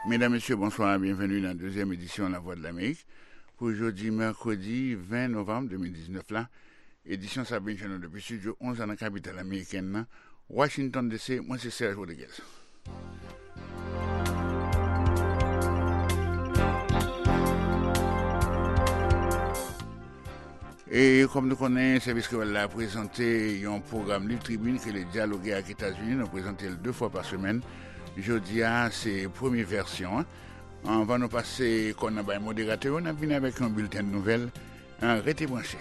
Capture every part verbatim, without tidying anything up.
Mesdames, Messieurs, bonsoir, bienvenue dans la deuxième édition de La Voix de l'Amérique. Pour aujourd'hui, mercredi vingt novembre deux mille dix-neuf, là, édition Sabine Chenon depuis studio onze dans la capitale américaine, Washington D C, moi c'est Serge Rodriguez. Et comme nous connaissons, le service que a présenté un programme Libre Tribune qui est dialogué avec les États-Unis, nous présentons deux fois par semaine. Jeudi, c'est la première version. Hein. On va nous passer qu'on a un modérateur, on a venu avec un bulletin de nouvelles. Restez branchés.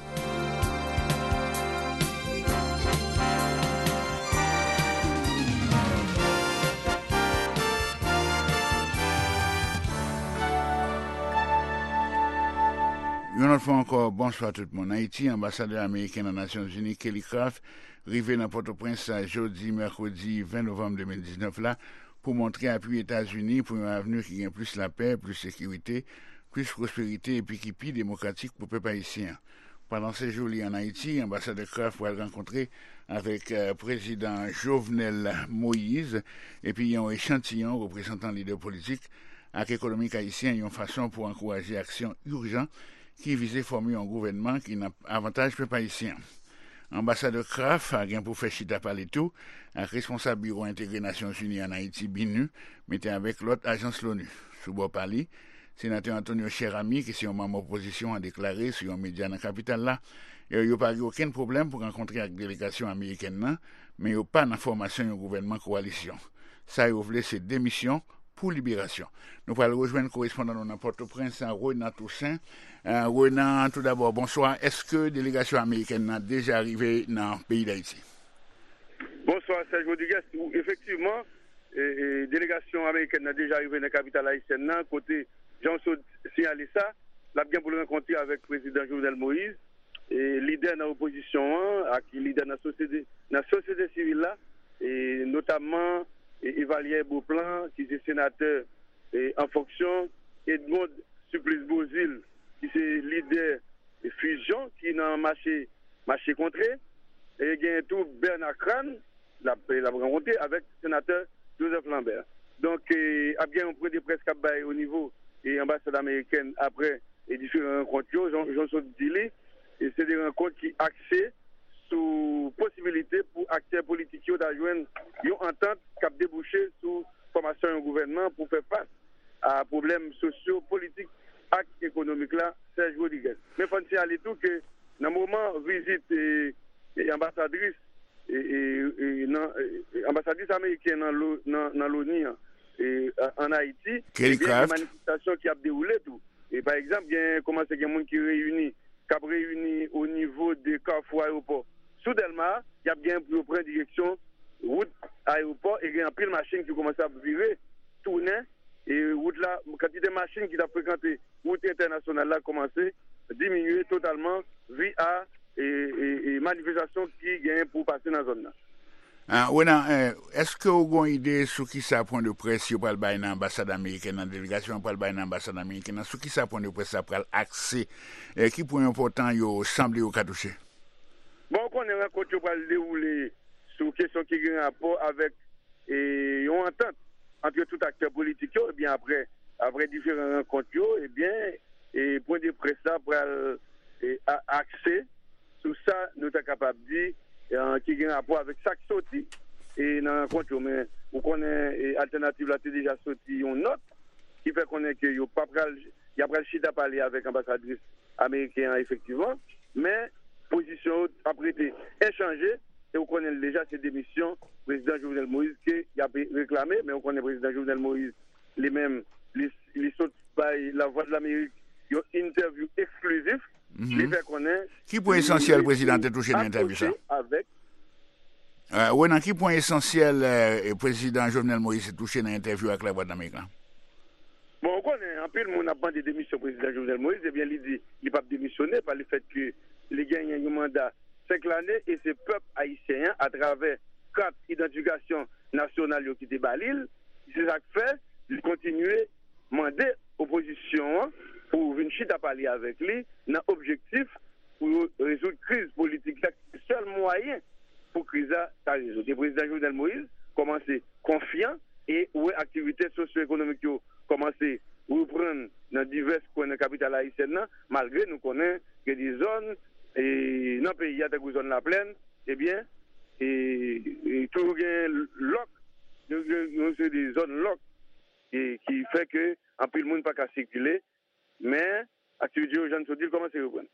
Une autre fois encore, bonsoir tout le monde. Haïti, ambassadeur américain aux Nations Unies, Kelly Craft, arrivé dans Port-au-Prince jeudi, mercredi vingt novembre deux mille dix-neuf, là, pour montrer appui aux États-Unis pour un avenir qui gagne plus la paix, plus sécurité, plus prospérité et puis qui plus démocratique pour le peuple haïtien. Pendant ces jours-là en Haïti, l'ambassadeur Craft va rencontrer avec le euh, président Jovenel Moïse et puis un échantillon représentant les leaders politiques avec l'économie haïtienne, une façon pour encourager l'action urgente qui visait former un gouvernement qui n'a avantage peuple haïtien. Ambassadeur Craft a bien pour faire chita parler tout, avec responsable bureau intégré Nations Unies en Haïti, B I N U, mais avec l'autre agence l'ONU. Sous bord parler, sénateur Antonio Cherami, qui est un membre opposition, a déclaré sur un média dans la capitale là, il n'y a pas eu aucun problème pour rencontrer avec la délégation américaine là, mais il n'y a pas d'information au gouvernement coalition. Ça, il voulait ses démissions pour libération. Nous allons rejoindre le correspondant dans Port-au-Prince, Ronan Toussaint. Euh, Ronan, tout d'abord, bonsoir. Est-ce que la délégation américaine a déjà arrivé dans le pays d'Haïti? Bonsoir, Serge Rodriguez. Effectivement, la délégation américaine a déjà arrivé dans la capitale haïtienne. Côté Jean-Saud signalé ça, l'a bien pour le rencontrer avec le président Jovenel Moïse, et leader dans l'opposition, avec leader dans la société, dans la société civile là, et notamment Evalier Beauplan, qui est sénateur et en fonction, Edmond Supplice Bozil, qui est leader de fusion, qui est dans le marché, marché contré, et il y a tout Bernard Crane, la, la rencontré avec le sénateur Joseph Lambert. Donc, il y a bien un point de presse qui au niveau de l'ambassade américaine après les différentes rencontres, Jean-Saud Dili, et c'est des rencontres qui axées sous possibilité pour acteurs politiques d'ajoindre une entente qui a débouché sous formation du gouvernement pour faire face à problèmes sociaux, politiques et économiques là, Serge Rodriguez. Mais il faut signaler tout que dans le moment visite et, et ambassadrice et, et, et, non, et ambassadrice américaine dans l'ONU et en Haïti, il y a une manifestation qui a déroulé tout. Et par exemple, il y a comment c'est qu'il y a des gens qui réunissent, qui a réuni au niveau des carrefours aéroports. Soudainement, il y a bien pour prendre direction route aéroport et il y a un pile de machines qui commencent à virer, tourner. Et route là, quantité de machines qui a fréquenté route internationale là commencé à diminuer totalement via et, et, et manifestations qui gagnent pour passer dans la zone là. Ah, oui, non, euh, est-ce que vous avez une idée sur qui ça point de presse sur le bail dans l'ambassade américaine, dans la délégation pour le bail dans l'ambassade américaine, sur qui ça point de presse ça pour l'accès, et qui point important il semble au cas touché? Bon, on est rencontré pour le dérouler sur question qui a un rapport avec et on entente entre tout acteur politique et bien après après différentes rencontres et bien et point de presse là pour accès sur ça nous sommes capables de dire euh, qui a un rapport avec chaque sortie et dans la rencontre mais on connaît alternative là c'est déjà sorti une note qui fait qu'on est que yo pas il y a pas le chita parler avec ambassadrice américaine effectivement mais position après été échangée et on connaît déjà ces démissions président Jovenel Moïse qui a réclamé mais on connaît président Jovenel Moïse les mêmes les les saute par la Voix de l'Amérique une interview exclusive qui fait connaître qui point essentiel président de toucher l'interview ça avec euh ouais dans qui point essentiel euh, président Jovenel Moïse touché dans l'interview avec la Voix de l'Amérique. Bon, on connaît un peu le monde a pas de démission président Jovenel Moïse et bien il dit il pas démissionner par le fait que les gagnent un mandat cinq l'année et ce peuple haïtien à travers quatre identifications nationales qui étaient balil, c'est ça que fait, il continue demander opposition pour venir chita parler avec lui dans objectif pour résoudre crise politique là seul moyen pour crise ça résoudre. Le président Jovenel Moïse commence confiant et où activités socio-économiques ont commencé à reprendre dans divers coins de la capitale haïtienne, malgré nous connaissons que des zones, et dans le pays, il y a des zones la plaine, eh bien, et, et toujours il y a loc, des zones loc, et qui fait que, en plus, le monde n'a pas qu'à circuler, mais l'activité aux gens se disent comment c'est reprendre.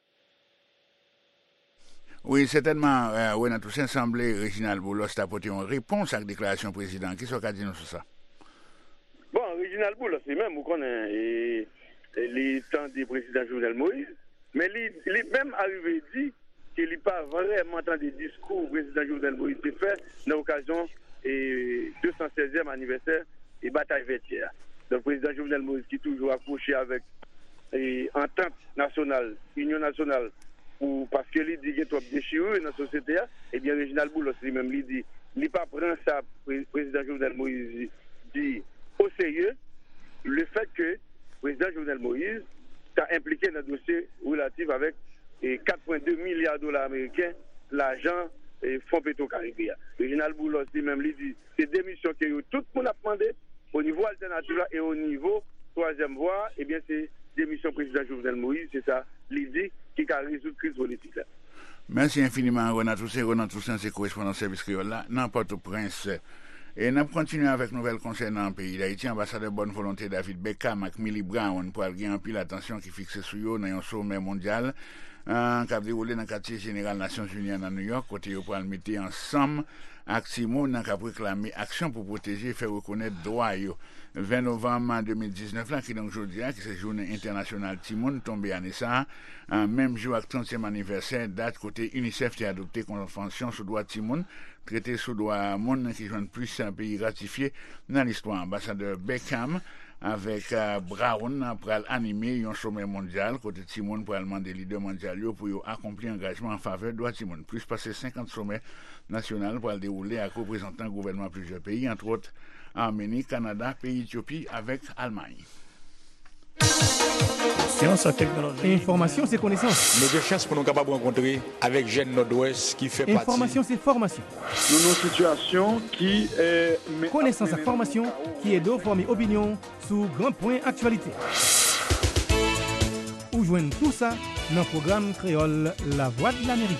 Oui, certainement, euh, oui, dans tout ça, semblait Réginald Boulos apporter une réponse à la déclaration président. Qu'est-ce qu'on a dit sur ça? Bon, Réginald Boulos, c'est même, vous connaissez les temps du président Jovenel Moïse, mais il est même arrivé dit qu'il n'a pas vraiment entendu des discours du président Jovenel Moïse qui fait dans l'occasion du deux cent seizième anniversaire et bataille vêtière. Le président Jovenel Moïse qui est toujours accroché avec l'entente nationale, l'union nationale, ou parce que lui dit qu'il y a trop déchiré dans la société, et bien Réginald Boulos lui-même lui dit, il n'a pas pris ça, le président Jovenel Moïse dit au sérieux, le fait que le président Jovenel Moïse t'a impliqué dans le dossier relatif avec quatre virgule deux milliards de dollars américains, l'argent et Fonds Petro-Caribéen. Réginald Boulos lui-même lui dit, c'est des missions que tout le monde a demandé au niveau alternatif et au niveau troisième voie, et bien c'est des missions président Jovenel Moïse, c'est ça l'idée qui a résolu la crise politique là. Merci infiniment, Renan Toussaint. Renan Toussaint, c'est correspondant service créole là, dans Port-au-Prince. Et nous continuons avec nouvelles concernant le pays d'Haïti. Ambassadeur bonne volonté David Beckham et Millie Brown pour aller en pile l'attention qui fixe sur eux dans un sommet mondial euh, qui a déroulé dans le quartier général Nations Unies à New York, côté pour le mettre ensemble avec Simone qui a réclamé action pour protéger et faire reconnaître droit. vingt novembre deux mille dix-neuf là qui donc aujourd'hui qui c'est journée internationale Timon tombé année ça un même jour avec trentième anniversaire date côté UNICEF qui a adopté convention sur droit Timon traité sous droit monde qui joint plus un pays ratifié dans l'histoire. Ambassadeur Beckham avec uh, Brown pour animer un sommet mondial côté Timon pour demander leaders mondiaux pour accomplir engagement en faveur de droit Timon plus passer cinquante sommets nationaux pour le dérouler avec représentants gouvernement plusieurs pays entre autres Arménie, Canada, pays Éthiopie avec Allemagne. Science et technologie. Information, c'est connaissance. Nous avons chance pour nous capables de rencontrer avec Jeune Nord-Ouest qui fait partie. Information, c'est formation. Nous avons une situation qui est... Connaissance et formation qui est de former opinion sur grand point actualité. Ou joindre tout ça dans le programme créole La Voix de l'Amérique.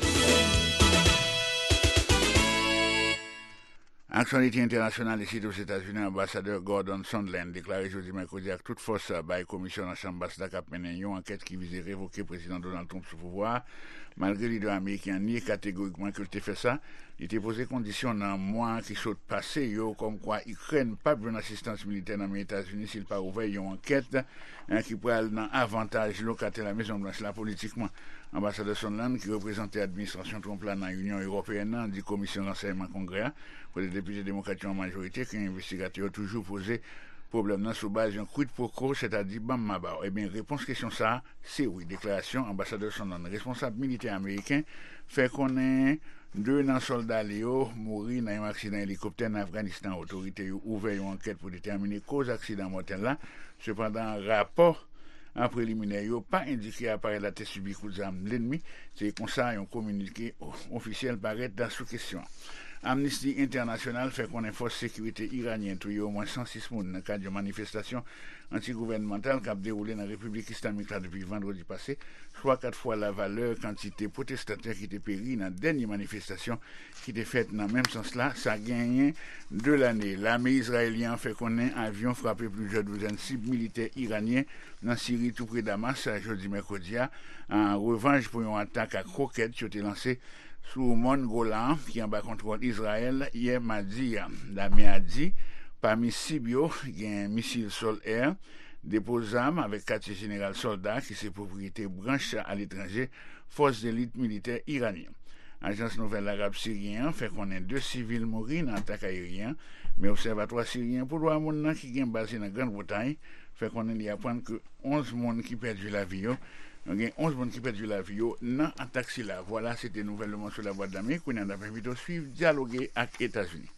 Actualité internationale ici aux États-Unis, ambassadeur Gordon Sondland déclaré jeudi mercredi avec toute force par la commission de la Chambre basse d'A C A P mené une enquête qui visait révoquer le président Donald Trump sous pouvoir. Malgré les deux Américains nié catégoriquement qu'il ait fait ça, il était posé condition dans le mois qui sont passés, comme quoi l'Ukraine n'a pas besoin d'assistance militaire dans les États-Unis s'il pas ouvert une enquête hein, qui pourrait aller dans avantage locataire la Maison Blanche là politiquement. Ambassadeur Sondland qui représentait l'administration Trump là dans l'Union européenne, dit commission d'enseignement congrès pour les députés démocrates en majorité, qui investigateurs ont toujours posé problème dans sous base d'un coup de poco, c'est-à-dire bam mabar. Eh bien, réponse question ça, c'est oui. Déclaration, ambassadeur Sondland, responsable militaire américain, fait qu'on est deux dans soldats Léo mourir dans un accident hélicoptère en Afghanistan. Autorité ouvert une enquête pour déterminer cause accident mortel là. Cependant, rapport en préliminaire, il n'a pas indiqué à part la tête subie coup d'arme l'ennemi. C'est comme ça, un communiqué officiel paraît dans sous question. Amnesty International fait qu'on ait force sécurité iranienne tué au moins cent six personnes dans le cadre de manifestations antigouvernementales qui a déroulé dans la République islamique là depuis vendredi passé, soit quatre fois la valeur quantité protestataire qui était péri dans la dernière manifestation qui était faite dans le même sens là, ça a gagné de l'année. L'armée israélienne fait qu'on ait un avion frappé plusieurs douzaines de cibles militaires iraniens dans la Syrie tout près de Damas, jeudi mercredi, en revanche pour une attaque à croquettes qui a été lancée sous Mont Golan, qui est en bas contrôle Israël, hier mardi, l'armée a dit, parmi Sibio, il y a un missile sol-air, dépose armes avec quartier général soldats qui c'est propriété branche à l'étranger, force d'élite militaire iranienne. Agence Nouvelle Arabe Syrien fait qu'on ait deux civils morts dans l'attaque aérienne, mais observatoire syrien pour le monde qui est basé dans Grande-Bretagne, fait qu'on ait apprendre que onze personnes qui perdent la vie. Il y a onze personnes qui perdent la vie dans un taxi là. Voilà, c'était nouvellement sur la Voix d'Amérique. On a invité à suivre, dialoguer avec les États-Unis.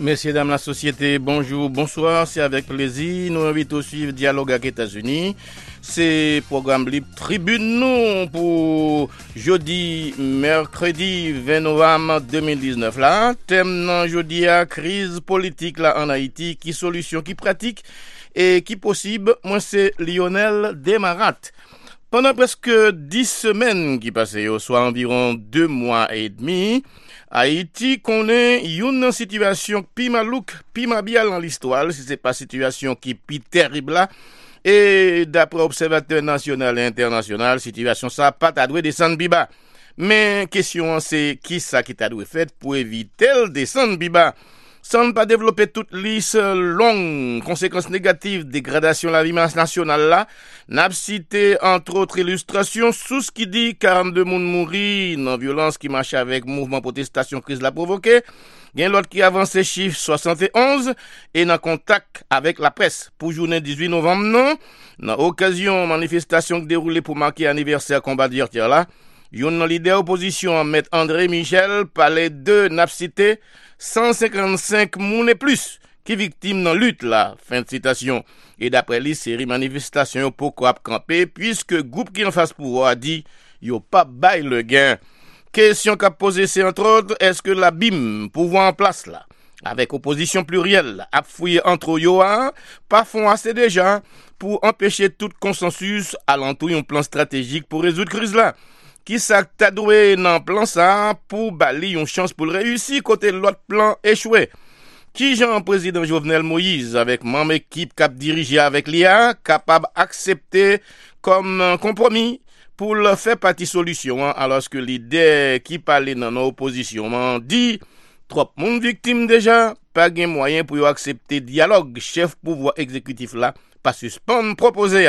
Messieurs, dames, la société, bonjour, bonsoir, c'est avec plaisir. Nous invitons à suivre Dialogue avec les États-Unis. C'est programme Libre Tribune nous pour jeudi, mercredi vingt novembre deux mille dix-neuf là. Thème non jeudi à crise politique là en Haïti, qui solution, qui pratique et qui possible. Moi c'est Lionel Desmarat. Pendant presque dix semaines qui passaient, soit environ deux mois et demi, Haïti connaît une situation pi malouk, pi mabial dans l'histoire, si c'est pas situation qui pi terrible là. Et d'après observateur national et international, situation ça pas t'a doué descendre biba. Mais question c'est qui ça qui t'a doué fait pour éviter le descendre biba. Sans ne pas développer toute liste longue, conséquences négatives, dégradation de la vie nationale là, n'a cité entre autres illustrations sous ce qui dit quarante-deux moun mouri dans violence qui marche avec mouvement protestation crise l'a provoqué. Il y a l'autre qui avance ces chiffres soixante et onze et dans contact avec la presse pour journée dix-huit novembre non, dans occasion manifestation qui déroulée pour marquer anniversaire combat d'hier là. Yon leader opposition maître André Michel parlait de n'a cité cent cinquante-cinq moun et plus qui victimes dans lutte là, fin de citation. Et d'après lui, série manifestation pour quoi camper puisque groupe qui en face pouvoir a dit yo pas bail le gain. Question qu'a posé c'est entre autres, est-ce que la B I M pouvoir en place là avec opposition plurielle a fouillé entre yo a pas font assez déjà pour empêcher tout consensus alentour un plan stratégique pour résoudre crise là. Qui ça t'a doué dans plan ça pour bali une chance pour le réussir côté l'autre plan échoué. Qui Jean président Jovenel Moïse avec même équipe cap dirigé avec l'I A capable accepter comme compromis pour le faire partie solution hein, alors que l'idée qui parlait dans nos oppositions dit trop monde victime déjà pas gain moyen pour accepter dialogue chef pouvoir exécutif là pas suspendre proposer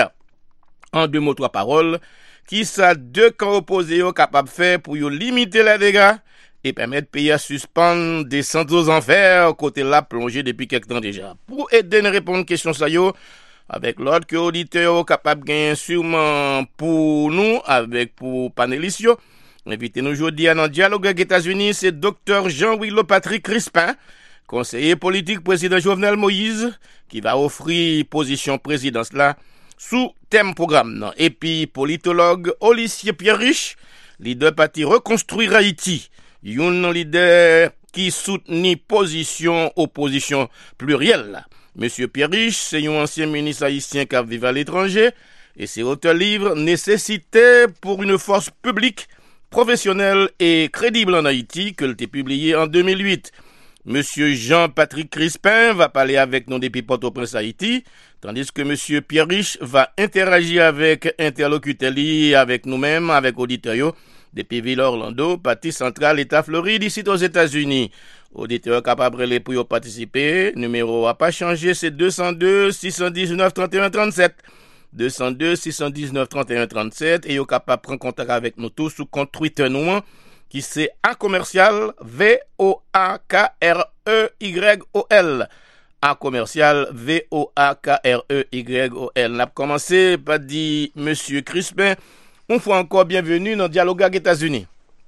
en deux mots trois paroles. Qui ça deux camps opposés yo capable faire pour yo limiter les dégâts et permettre pays à suspendre descendre aux enfers côté là plongé depuis quelque temps déjà. Pour aider à répondre à question ça yo avec l'autre que auditeur capable gagner sûrement pour nous avec pour panélistes yo. Invité nous aujourd'hui à dans dialogue avec les États-Unis, c'est docteur Jean-Willow Patrick Crispin, conseiller politique président Jovenel Moïse qui va offrir position présidence là sous thème programme non. Et puis politologue Olivier Pierriche, leader parti Reconstruire Haïti, un leader qui soutient position opposition plurielle. Monsieur Pierriche, c'est un ancien ministre haïtien qui vit à l'étranger et c'est auteur livre Nécessité pour une force publique professionnelle et crédible en Haïti que l'était publié en deux mille huit. Monsieur Jean-Patrick Crispin va parler avec nous depuis Port-au-Prince Haïti, tandis que Monsieur Pierriche va interagir avec interlocuteurs avec nous-mêmes, avec auditeurs depuis Ville Orlando, partie centrale État Floride, ici aux États-Unis. Auditeurs capables de pour participer, numéro a pas changé, c'est deux zéro deux, six un neuf, trente et un trente-sept. deux zéro deux, six un neuf, trente et un trente-sept et vous capable prendre contact avec nous tous sous compte Twitter nous qui c'est A commercial V O A K R E Y O L. A commercial V O A K R E Y O L. On a commencé par dire Monsieur Crispin, une fois encore bienvenue dans Dialogue avec les États-Unis.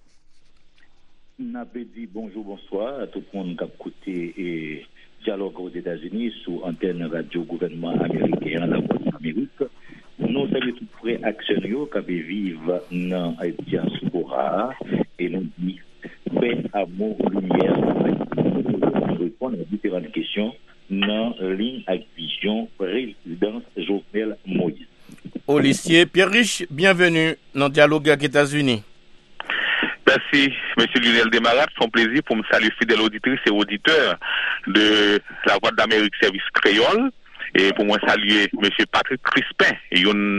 On a dit bonjour, bonsoir à tout le monde qui a écouté et Dialogue aux États-Unis sous antenne radio gouvernement américain, la voix d'Amérique. Nous saluons tout près actionnaires qui vivent dans la diaspora et nous dit paix, amour, lumière. Nous répondons à différentes questions dans la ligne avec vision présidence Jovenel Moïse. Olivier Pierriche, bienvenue dans Dialogue avec les États-Unis. Merci, M. Lionel Desmarat. C'est un plaisir pour me saluer fidèles auditrices et auditeurs de la Voix d'Amérique Service Créole. Et pour moi saluer M. Patrick Crispin, un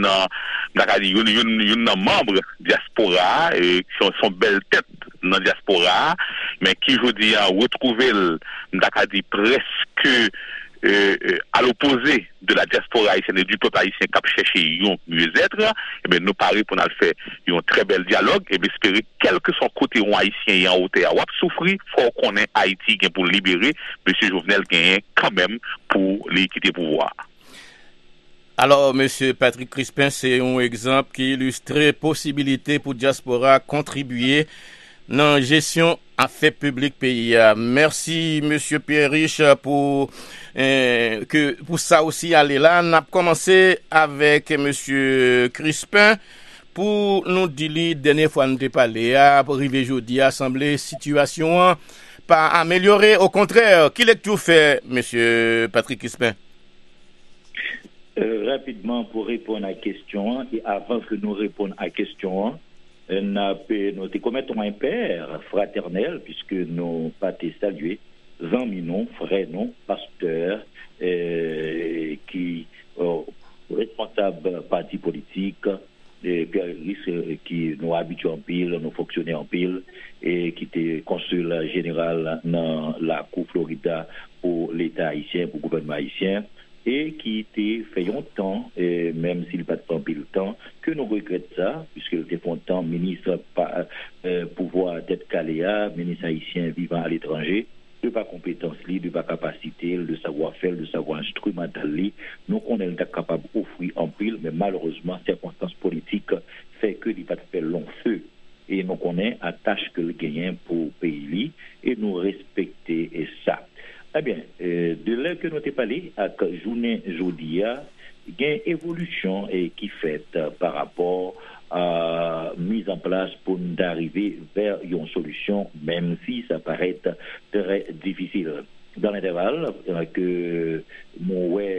membre diaspora, et qui sont son belle tête dans la diaspora, mais qui, je dis, a retrouvé, dit presque euh, à l'opposé de la diaspora haïtienne et du peuple haïtien qui a cherché un mieux-être, et bien nous parler pour nous faire un très bel dialogue, et bien espérer, quel que soit côté haïtien et en hauteur, ou souffrir, faut qu'on ait Haïti pour libérer, M. Jovenel gagne quand même pour l'équité pouvoir. Alors, M. Patrick Crispin, c'est un exemple qui illustre possibilité pour diaspora contribuer dans gestion affaires publiques pays. Merci monsieur Pierre Riche pour euh, que pour ça aussi aller là. On a commencé avec monsieur Crispin pour nous dire dernière fois nous parlé à arriver jeudi à assemblée situation pas améliorée, au contraire. Qui lecture fait monsieur Patrick Crispin? Euh, rapidement pour répondre à la question et avant que nous répondions à la question, nous avons commettons un père fraternel puisque nous pas saluer amis non, frères non, pasteurs euh, qui euh, responsables partis politiques et qui nous habituent en pile, nous fonctionnaient en pile et qui était consul général dans la Cour Florida pour l'État haïtien, pour le gouvernement haïtien. Et qui était fait longtemps, et même s'il n'a pas de pile temps, que nous regrettons ça, puisqu'il était longtemps ministre par euh, pouvoir d'être caléa, ministre haïtien vivant à l'étranger, de pas compétence, de pas capacité, de savoir-faire, de savoir instrumental, nous on est capable d'offrir en pile, mais malheureusement, circonstances politiques fait que il pas fait long feu. Et nous connaissons la tâche que le gagnant pour le pays, et nous respecter et ça. Eh bien, euh, de là que nous avons parlé, à la journée aujourd'hui, il y a une évolution eh, qui est faite euh, par rapport à la mise en place pour nous arriver vers une solution, même si ça paraît très difficile. Dans l'intervalle, euh, que mon ouais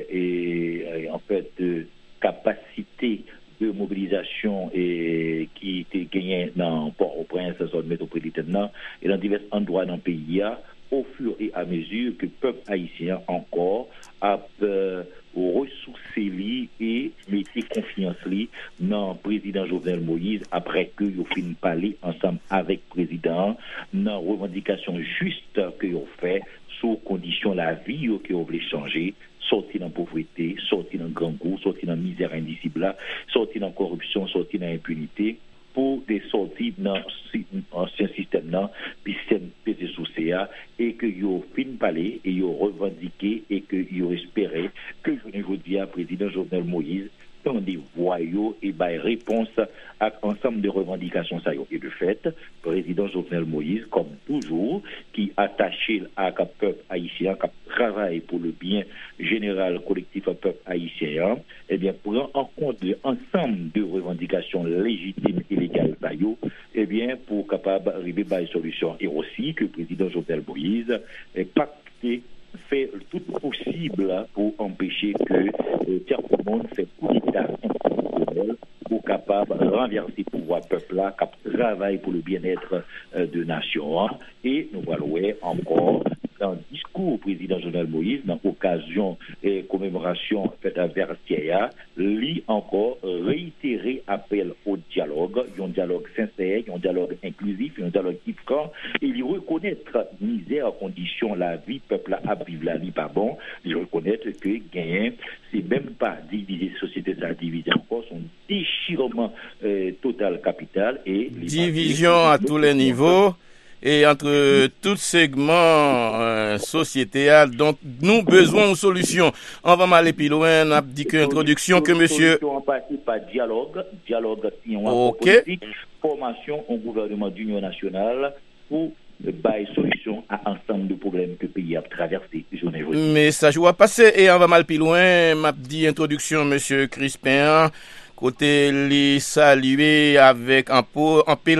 est en fait euh, capacité de mobilisation et qui était gagnée dans Port-au-Prince, zone métropolitaine, et dans divers endroits dans le pays, au fur et à mesure que le peuple haïtien encore a euh, ressourcé lui et mettez confiance lui dans le président Jovenel Moïse après que ils ont fini de parler ensemble avec le président dans revendication juste que ont fait sous condition la vie que ont voulu changer, sortir dans la pauvreté, sortir dans le grand goût, sortir dans la misère indicible, sortir dans la corruption, sortir dans l'impunité, pour des sorties dans l'ancien système, dans le système P C sous C A, et que yo fin parler, et yo revendiqué, et que yo espéré que je vous dis à président Jovenel Moïse, dans des voyaux et by réponse à ensemble de revendications ça et de fait président Jovenel Moïse comme toujours qui attaché à un peuple haïtien qui travaille pour le bien général collectif peuple haïtien et bien prend en compte l'ensemble de revendications légitimes et légales ça et bien pour capable arriver à une solution et aussi que le président Jovenel Moïse est pacté fait tout possible pour empêcher que euh, tout le monde fait coup d'État institutionnel pour capable renverser le pouvoir peuple là, qui travaille pour le bien-être euh, de nation. Et nous voyons encore dans le discours du président Jovenel Moïse, dans l'occasion et commémoration faite à Vertier, lui encore réitérer appel au dialogue, un dialogue sincère, un dialogue inclusif, un dialogue éduquant, et il reconnaître misère, condition, la vie, peuple a vivre la vie pas bon, il reconnaître que gagner, c'est même pas diviser société, ça diviser encore son déchirement euh, total capital et division à tous les niveaux. Et entre tous segments euh, sociétés dont nous besoin de solutions. On va m'aller plus loin, on a dit que introduction que monsieur on passe par dialogue, dialogue si on okay. politique, formation au gouvernement d'union nationale pour bailler solution à ensemble de problèmes que le pays a traversé. Mais ça joue à passer et on va mal plus loin, m'a dit introduction monsieur Crispin côté les saluer avec un pot en pile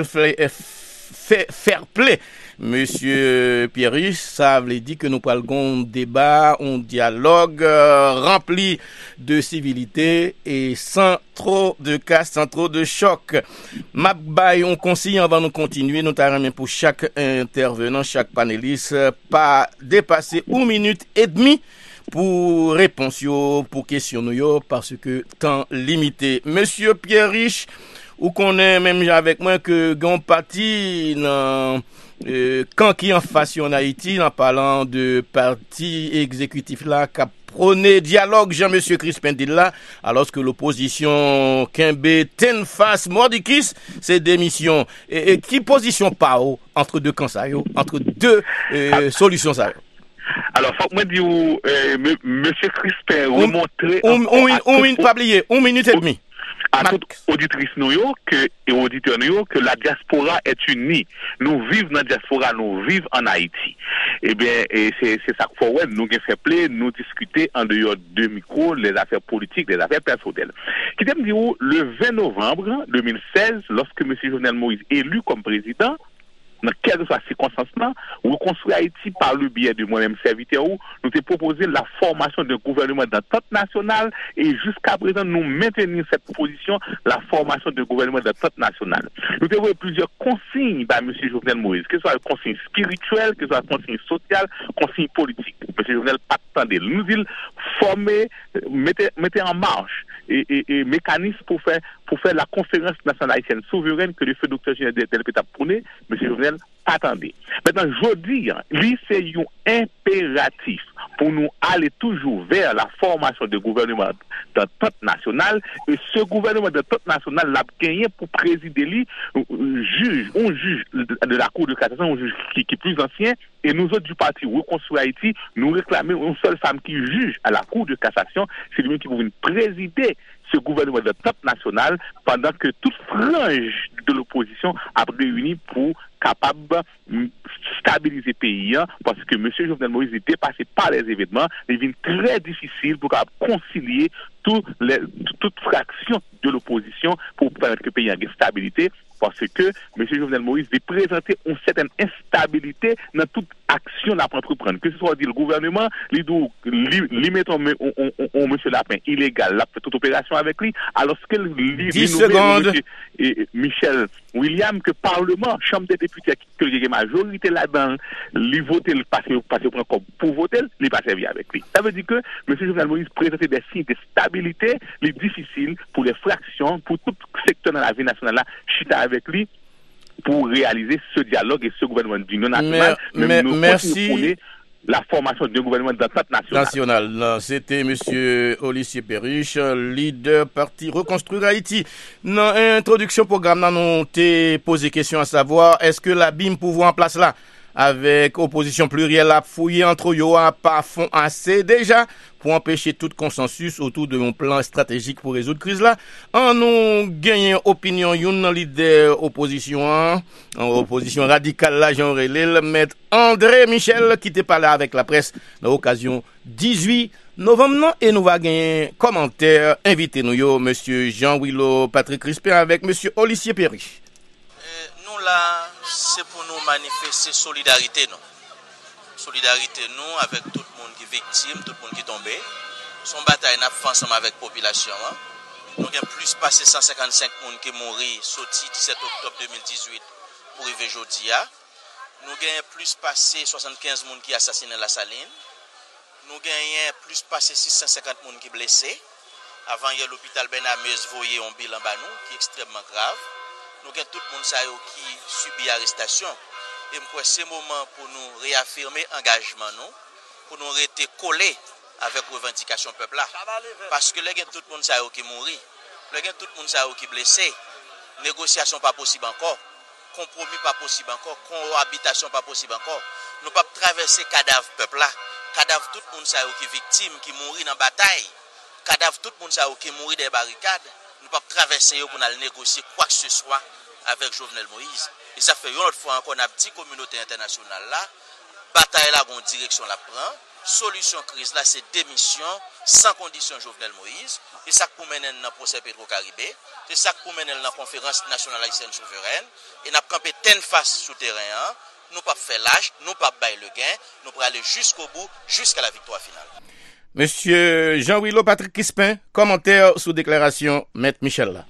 fair play. Monsieur Pierre, ça veut dire que nous parlons débat, un dialogue euh, rempli de civilité et sans trop de casse, sans trop de choc. Mabay, on conseille, on va nous continuer, notamment pour chaque intervenant, chaque panéliste, pas dépasser une minute et demie pour réponse pour question nous parce que temps limité. Monsieur Pierre Riche, ou qu'on est même avec moi que gon parti dans euh, quand qui en face en Haïti en parlant de parti exécutif là qui prôné dialogue Jean monsieur Crispin dit là alors que l'opposition Kembe ten face mordikis c'est démission et, et qui position pas entre deux camps ça entre deux euh, solutions ça. Alors, faut que moi dire, euh, monsieur Crispin, remontrer. On, on, on, on, pas oublier, une minute et demie. à toute auditrice nous que et auditeur nous que la diaspora est unie. Nous vivons dans la diaspora, nous vivons en Haïti. Eh bien, et c'est c'est ça qu'il faut ouais, nous avons fait plaisir, nous discuter en dehors de micro les affaires politiques, les affaires personnelles. Qui t'aime dire le vingt novembre deux mille seize, lorsque M. Jovenel Moïse est élu comme président, dans quelle que soit la circonstance-là, reconstruire Haïti par le biais de moi-même serviteur, où nous avons proposé la formation d'un gouvernement d'entente nationale et jusqu'à présent nous maintenons cette position, la formation d'un gouvernement d'entente nationale. Nous avons plusieurs consignes par M. Jovenel Moïse, que ce soit consignes spirituelles, que ce soit consignes sociales, consignes politiques. M. Jovenel pas attendez, nous dit former, mettez, mettez en marche et, et, et mécanisme pour faire pour faire la conférence nationale haïtienne souveraine que le feu docteur Général Delpéta prôné, M. Jovenel attendez. Maintenant, je dis, lui, c'est un impératif pour nous aller toujours vers la formation de gouvernement d'entente nationale. Et ce gouvernement d'entente nationale l'a gagné pour présider lui, juge, un juge de la Cour de cassation, un juge qui, qui est plus ancien. Et nous autres du parti Reconstruire Haïti, nous réclamons une seule femme qui juge à la Cour de cassation. C'est lui qui pouvait présider ce gouvernement de top national pendant que toute frange de l'opposition a réuni pour capable de stabiliser le pays parce que M. Jovenel Moïse est dépassé par les événements, il devient très difficile pour concilier toutes les, toute fraction de l'opposition pour permettre que le pays ait une stabilité parce que M. Jovenel Moïse veut présenter une certaine instabilité dans toute action à entreprendre. Que ce soit dit le gouvernement, lui, lui mettons M. Lapin illégal, l'a fait toute opération avec lui, alors que lui, dix secondes. Et Michel William, que Parlement, Chambre des députés, que il y a majorité là-dedans, lui voter, le passer pour voter, il pas servi avec lui. Ça veut dire que M. Jovenel Moïse présente des signes de stabilité, les difficiles pour les fractions, pour tout secteur dans la vie nationale là, chita avec lui pour réaliser ce dialogue et ce gouvernement d'union nationale. Mais, mais, merci. La formation du gouvernement d'entente nationale. National. C'était M. Olissier Perriche, leader parti Reconstruire Haïti. Dans l'introduction programme, nous avons posé question à savoir, est-ce que la B I M pouvoir en place là, avec opposition plurielle à fouiller entre eux, à pas fond assez déjà, pour empêcher tout consensus autour de mon plan stratégique pour résoudre crise là. En nous gagnant opinion yon leader opposition, en opposition radicale là, Jean Relil, maître André Michel qui était parlé avec la presse dans l'occasion dix-huit novembre non, et nous va gagner commentaire invité nous yo monsieur Jean-Willo Patrick Crispin avec monsieur Olissier Perry. Nous là, c'est pour nous manifester solidarité non. Solidarité nous avec tout le monde qui est victime, tout le monde qui est tombé. Son bataille n'a pas fait ensemble avec la population. Hein. Nous avons plus passé cent cinquante-cinq personnes qui sont morts sorti dix-sept octobre deux mille dix-huit pour arriver aujourd'hui. Nous avons plus passé soixante-quinze personnes qui sont assassinées à la Saline. Nous avons plus passé six cent cinquante personnes qui sont blessées. Avant, il y a l'hôpital Benamez voyé un bilan banou qui est extrêmement grave. Nous avons tout le monde qui subit l'arrestation. Et c'est le moment pour nous réaffirmer l'engagement, nous, pour nous rester collés avec la revendication du peuple. Parce que là, il y a tout le monde qui mourit, là, il y a tout le monde qui est blessé, négociation pas possible encore, compromis pas possible encore, cohabitation pas possible encore. Nous ne pouvons pas traverser le cadavre du peuple. Cadavre tout le monde qui est victime, qui mourit dans la bataille, cadavre tout le monde qui mourit dans les barricades. Nous ne pouvons pas traverser pour aller négocier quoi que ce soit avec Jovenel Moïse. Et ça fait une autre fois encore, on a une petite communauté internationale là, bataille là, une direction la prend, solution crise là, c'est démission, sans condition Jovenel Moïse, et ça pour mener dans le procès Petro-Caribé, c'est ça pour mener dans la conférence nationale haïtienne souveraine, et nous avons campé ten face sous terrain, nous pas faire lâche, nous pas bailler le gain, nous pour aller jusqu'au bout, jusqu'à la victoire finale. Monsieur Jean-Willo Patrick Crispin, commentaire sous déclaration Maître Michel là.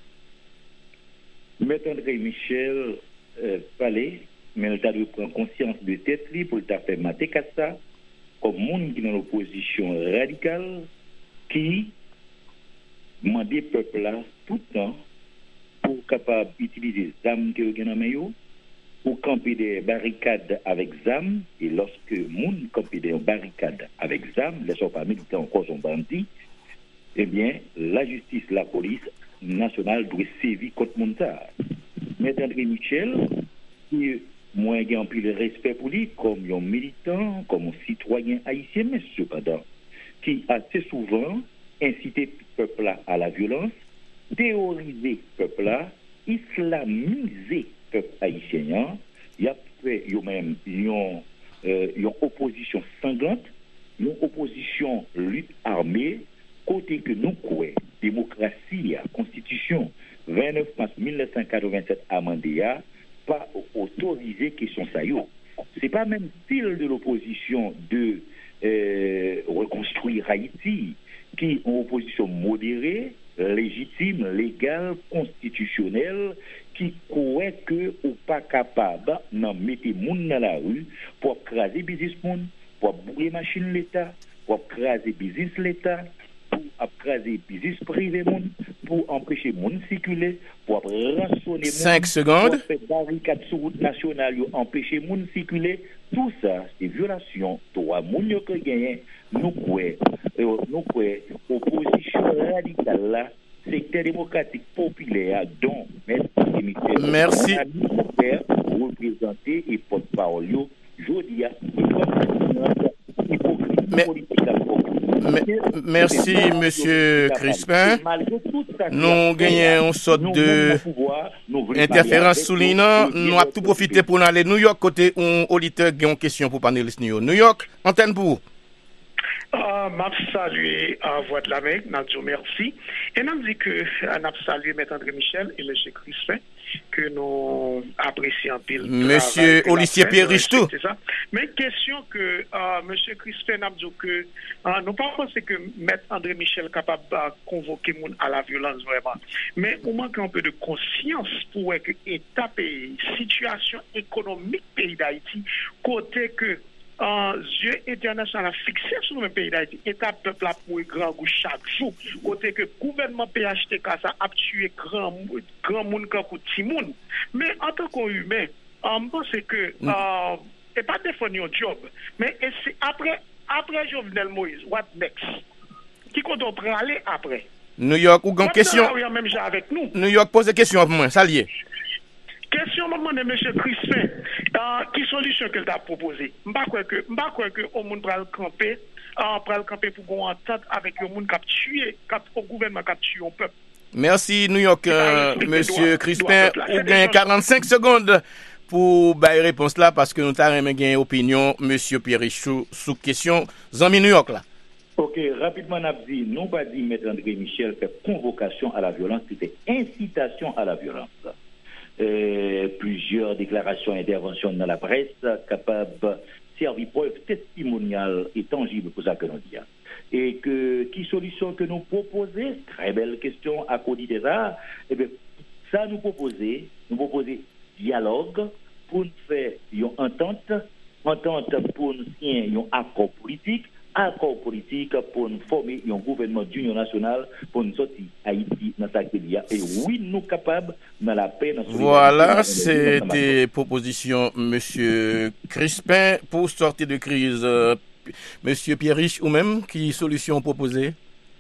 Maître André Michel euh, parlait, mais il a dû prendre conscience de tête libre pour le faire mater ça, comme monde qui est dans l'opposition radicale, qui demande le peuple là tout le temps pour capable d'utiliser les armes qui sont dans les mains, pour camper des barricades avec zam, et lorsque les gens campent des barricades avec zam, les sont pas militants encore sont bandits, eh bien, la justice, la police nationale doit sévir contre le monde. Mais André Michel, qui moi j'ai un peu de respect pour lui comme un militant, comme un citoyen haïtien, mais cependant, qui assez souvent incité le peuple à la violence, théoriser le peuple là, islamiser le peuple haïtien, il y a fait même une euh, opposition sanglante, une opposition lutte armée, côté que nous croyons, démocratie, constitution, vingt-neuf mars mille neuf cent quatre-vingt-sept amendé, pas autorisé question ça yo. C'est pas même style de l'opposition de euh, reconstruire Haïti, qui est une opposition modérée, légitime, légale, constitutionnelle, qui croit que ou pas capable de mettre les gens dans la rue pour craser business monde, pour brûler machine l'État, pour craser business l'État, pour craser business privé monde, pour empêcher les gens de circuler, pour rançonner cinq secondes, pour faire barricade sur route nationale, empêcher les gens de circuler. Tout ça, c'est violation. Toi, moun yo que gagné, nous croyons, nous croyons, opposition radicale là, secteur démocratique populaire, dont merci. Représenter et porte-parole, je dis, mais, mais, merci, Monsieur Crispin. Nous gagnons une sorte de interférence soulignant. Nous avons tout profité pour aller à New York, côté un auditeur qui a une question pour panéliste New York. Antenne pour. Uh, m'a salué à Voix de l'Amérique, n'a dit merci. Et nous dit que n'a salué M. André Michel et M. Crispin, que nous apprécions pile. Monsieur Olivier Pierriche tout. C'est ça. Mais question que uh, M. Crispin n'a dit que uh, nous pas pensé que M. André Michel est capable de convoquer moun à la violence vraiment. Mais on manque un peu de conscience pour que l'État pays, situation économique pays d'Haïti, côté que en yeux international fixé sur le pays d'Haïti, État peuple a pour grand goût chaque jour. Côté que le gouvernement P H T K ça a tué grand grand monde comme petit monde. Mais en tant qu'humain, on pense que mm. euh, et pas défendre un job, mais c'est après après Jovenel Moïse, what next? Qui compte on prend aller après? New York ou une question? Même avec nous. New York pose des questions pour moi, ça lié. Question maman de M. Crispin, euh, qui solution que t'a proposé? M'pa croire que m'pa croire que au monde pral camper, euh, pral camper pour qu'on entente avec le monde qui a tué, au gouvernement qui a tué au peuple. Merci New York, euh, Monsieur Crispin. Ou gagne quarante-cinq secondes pour bailler réponse là parce que nous t'avons gagné opinion Monsieur Pierrichou sous question Zami New York là. Ok, rapidement n'a dit, nous pas dit M. André Michel fait convocation à la violence, c'était incitation à la violence. Euh, plusieurs déclarations et interventions dans la presse capables de servir preuve testimoniale et tangible pour ça que nous disons. Et que, qui solution que nous proposons, très belle question à côté de ça, eh bien, ça nous proposer, nous proposer dialogue pour nous faire une entente, entente pour nous signer un accord politique, accord politique pour nous former un gouvernement d'union nationale pour nous sortir Haïti dans sa pays. Et oui, nous capables dans la paix. Dans voilà, c'était proposition Monsieur Crispin pour sortir de crise. Monsieur Pierriche ou même, qui solution proposée?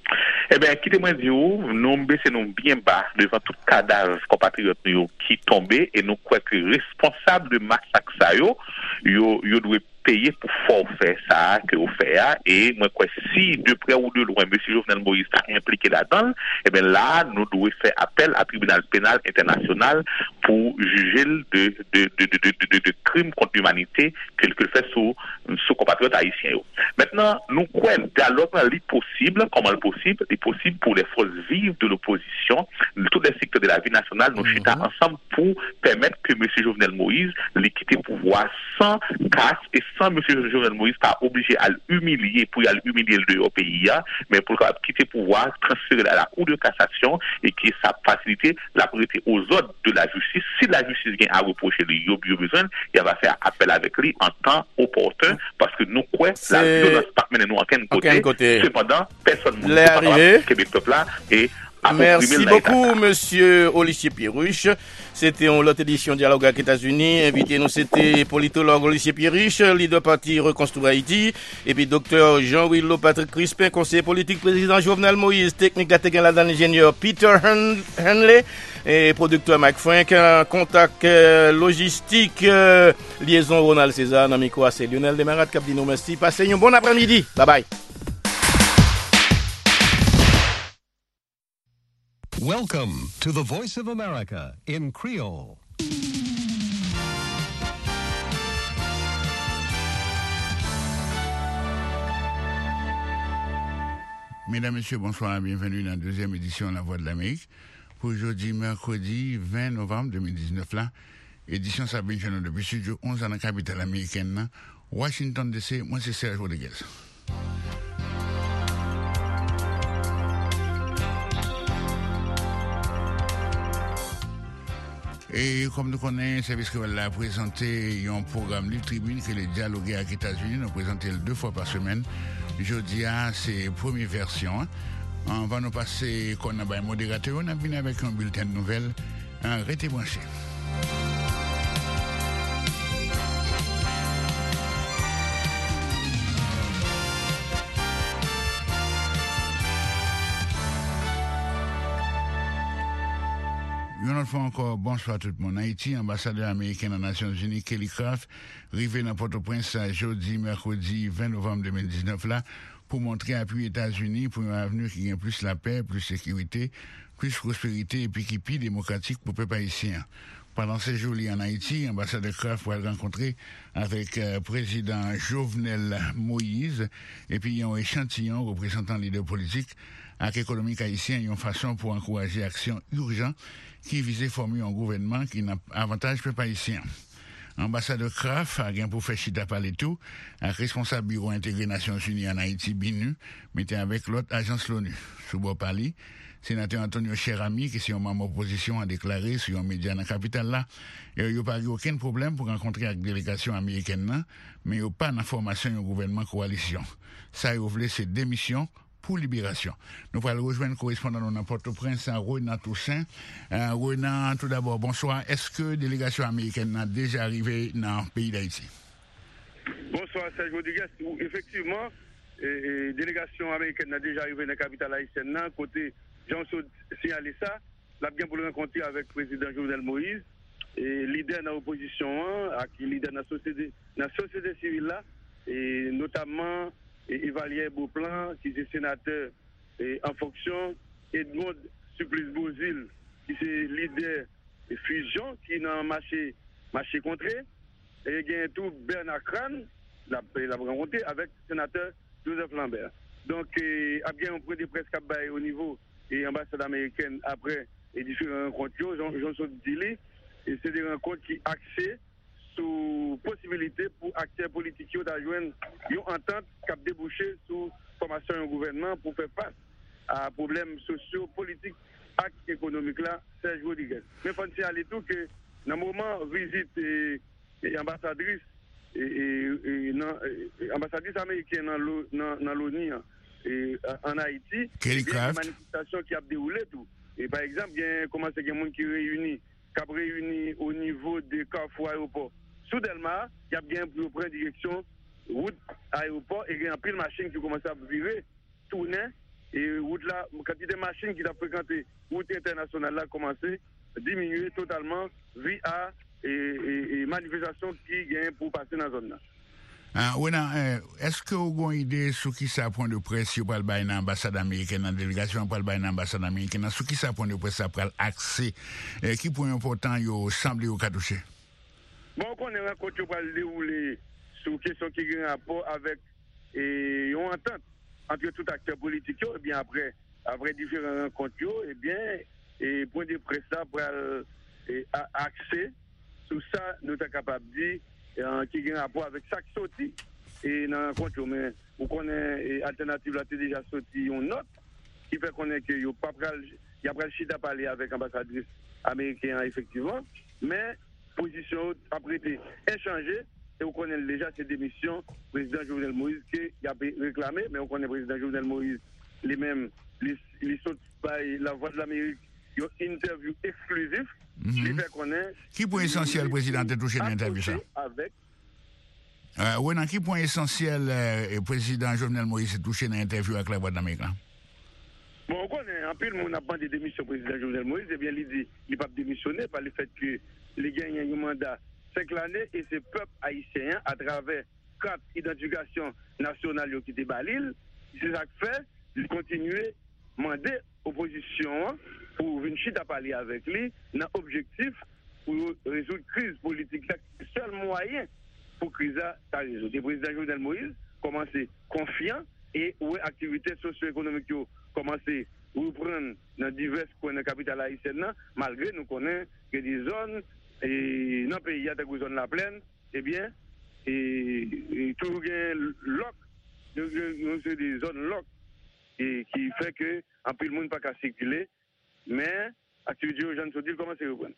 Eh bien, quittez-moi dire, nous baissons bien bas devant tout cadavre compatriote qui tombait et nous croyons que responsable de massacre ça yo, yo, yo doit payer pour forfait ça que vous faites et moi quoi si de près ou de loin monsieur Jovenel Moïse est impliqué là-dedans et bien là nous devons faire appel à tribunal pénal international pour juger de de de de de, de, de crimes contre l'humanité qu'il que fait sous sous compatriotes haïtiens. Maintenant nous croyons dialogue est possible comment est possible est possible pour les forces vives de l'opposition tous les secteurs de la vie nationale nous chita mm-hmm. ensemble pour permettre que monsieur Jovenel Moïse les quitter pouvoir sans casse et sans M. Jovenel Moïse pas obligé à l'humilier pour y aller humilier le pays, mais pour quitter pouvoir transférer à la Cour de cassation et qui ça faciliter la priorité aux ordres de la justice. Si la justice vient à reprocher le yo besoin, il va faire appel avec lui en temps opportun parce que nous croyons la violence pas mener nous en aucun côté. côté. Cependant, personne ne peut pas que le peuple là et merci beaucoup, Monsieur Olivier Pierriche. C'était une autre édition Dialogue avec les États-Unis. Invité nous, c'était politologue Olivier Pierriche, leader parti Reconstruire Haïti. Et puis, docteur Jean-Willo Patrick Crispin, conseiller politique, président Jovenel Moïse, technique d'Atégan là-dedans, ingénieur Peter Henley, et producteur Mike Frank, contact euh, logistique, euh, liaison Ronald César, Namiko, c'est Lionel Demarat, Capdino, merci. Passez un bon après-midi. Bye bye. Welcome to the Voice of America in Creole. Mesdames, Messieurs, bonsoir, bienvenue dans la deuxième édition de La Voix de l'Amérique. Pour aujourd'hui, mercredi vingt novembre deux mille dix-neuf, là, édition Sabine Chenon depuis studio onze dans la capitale américaine, Washington D C. Moi, c'est Serge Rodriguez. Et comme nous connaissons, le service qui a présenté un programme Libre Tribune que les dialogués avec les États-Unis nous présenté deux fois par semaine. Jeudi, c'est la première version. On va nous passer qu'on a un modérateur. On a venu avec un bulletin de nouvelles. Restez branchés. Une autre fois encore, bonsoir tout le monde. Haïti, ambassadeur américain dans les Nations Unies, Kelly Craft, arrivé dans Port-au-Prince jeudi, mercredi vingt novembre deux mille dix-neuf là, pour montrer appui aux États-Unis pour un avenir qui gagne plus la paix, plus sécurité, plus prospérité et puis qui plus démocratique pour le peuple haïtien. Pendant ces jours-là en Haïti, ambassadeur Craft va rencontrer avec le euh, président Jovenel Moïse et puis un échantillon représentant les leaders politiques avec l'économie haïtienne, une façon pour encourager l'action urgente qui visait former un gouvernement qui n'a avantage peuple haïtien. Ambassadeur Kraft a gagné pour faire chita parler tout, avec responsable bureau intégré Nations Unies en Haïti, B I N U, mettait avec l'autre agence l'ONU. Sous bord parler, sénateur Antonio Cherami, qui est un membre opposition, a déclaré sur un média dans la capitale là, et il n'y a pas eu aucun problème pour rencontrer avec délégation américaine là, mais il n'y a pas d'information au gouvernement coalition. Ça, il a voulu ses démissions pour libération. Nous allons rejoindre le correspondant dans Port-au-Prince, Ronan Toussaint. Euh, Ronan, tout d'abord, bonsoir. Est-ce que la délégation américaine a déjà arrivé dans le pays d'Haïti? Bonsoir, Serge Rodriguez. Effectivement, la délégation américaine a déjà arrivé dans la capitale haïtienne. Côté Jean-Saud signalé ça, l'a bien pour le rencontrer avec le président Jovenel Moïse, et leader de l'opposition, avec leader de la société, la société civile là, et notamment et Evalier Beauplan, qui est sénateur et en fonction, Edmond Supplice Bozil, qui est leader de fusion, qui est dans le marché, marché contré, et il y a tout Bernard Crane, l'a rencontré avec le sénateur Joseph Lambert. Donc, il y a bien un point de presse au niveau de l'ambassade américaine après les différentes rencontres, Jean-Saud Dili, et c'est des rencontres qui axées sous possibilité pour acteurs politiques de joindre une entente qui a débouché sous formation du gouvernement pour faire face à problèmes sociaux, politiques et économiques là, Serge Rodriguez. Mais il faut signaler tout que dans le moment visite et, et ambassadrice et, et, et, non, et ambassadrice américaine dans l'ONU en Haïti, il y a une manifestation qui a déroulé tout. Et par exemple, il y a commencé à y a des gens qui réunissent qui a réuni au niveau des carrefours aéroports. Soudainement, il y a bien pour prendre direction route aéroport et il y a un pile de machines qui commencent à virer, tourner, et route là, quantité de machines qui ont fréquenté route internationale là commencé à diminuer totalement via et, et, et manifestations qui gagnent pour passer dans la zone là. Ah, oui, euh, est-ce que vous avez une idée sur qui ça point de presse sur l'ambassade américaine, la délégation pour l'ambassade américaine, sur qui ça point de presse après l'accès, euh, qui point important vous semble vous toucher? Bon, on est rencontre pour le dérouler sur question qui a un rapport avec et une entente entre tout acteur politique et bien après après différentes rencontres et bien et point de presse ça pour accès sur ça nous sommes capables de dire qui a un rapport avec chaque sortie et dans la rencontre mais vous connaissez alternative là déjà sorti une note qui fait qu'on est que il y a pas il y a pas le chita parler avec l'ambassadrice américaine effectivement mais position après été échangée et on connaît déjà ces démissions président Jovenel Moïse qui a réclamé mais on connaît président Jovenel Moïse les mêmes les les sautent par la voix de l'Amérique une interview exclusive mm-hmm. qui fait qu'on est qui point essentiel président de toucher l'interview ça avec euh, oui, dans quel point essentiel le euh, président Jovenel Moïse est touché dans l'interview avec la voix de l'Amérique? Bon, on connaît, en plus, on a pas de démission président Jovenel Moïse, eh bien, il dit qu'il n'a pas démissionné par le fait que les gagnants ont un mandat cinq années et c'est le peuple haïtien, à travers quatre identifications nationales qui débat l'île, c'est ça que fait, il continue à demander opposition pour venir chita parler avec lui, dans objectif pour résoudre la crise politique. C'est le seul moyen pour que ça résoudre. Le président Jovenel Moïse commence confiant et où activité socio-économique commence à reprendre dans divers coins de la capitale haïtienne, malgré nous connaissons que des zones, et dans le pays, il y a des zones la plaine, eh bien, et, et tout loc, c'est des zones loc, et qui fait que en plus le monde n'a pas qu'à circuler, mais l'activité aux jeunes se dit comment c'est reprendre.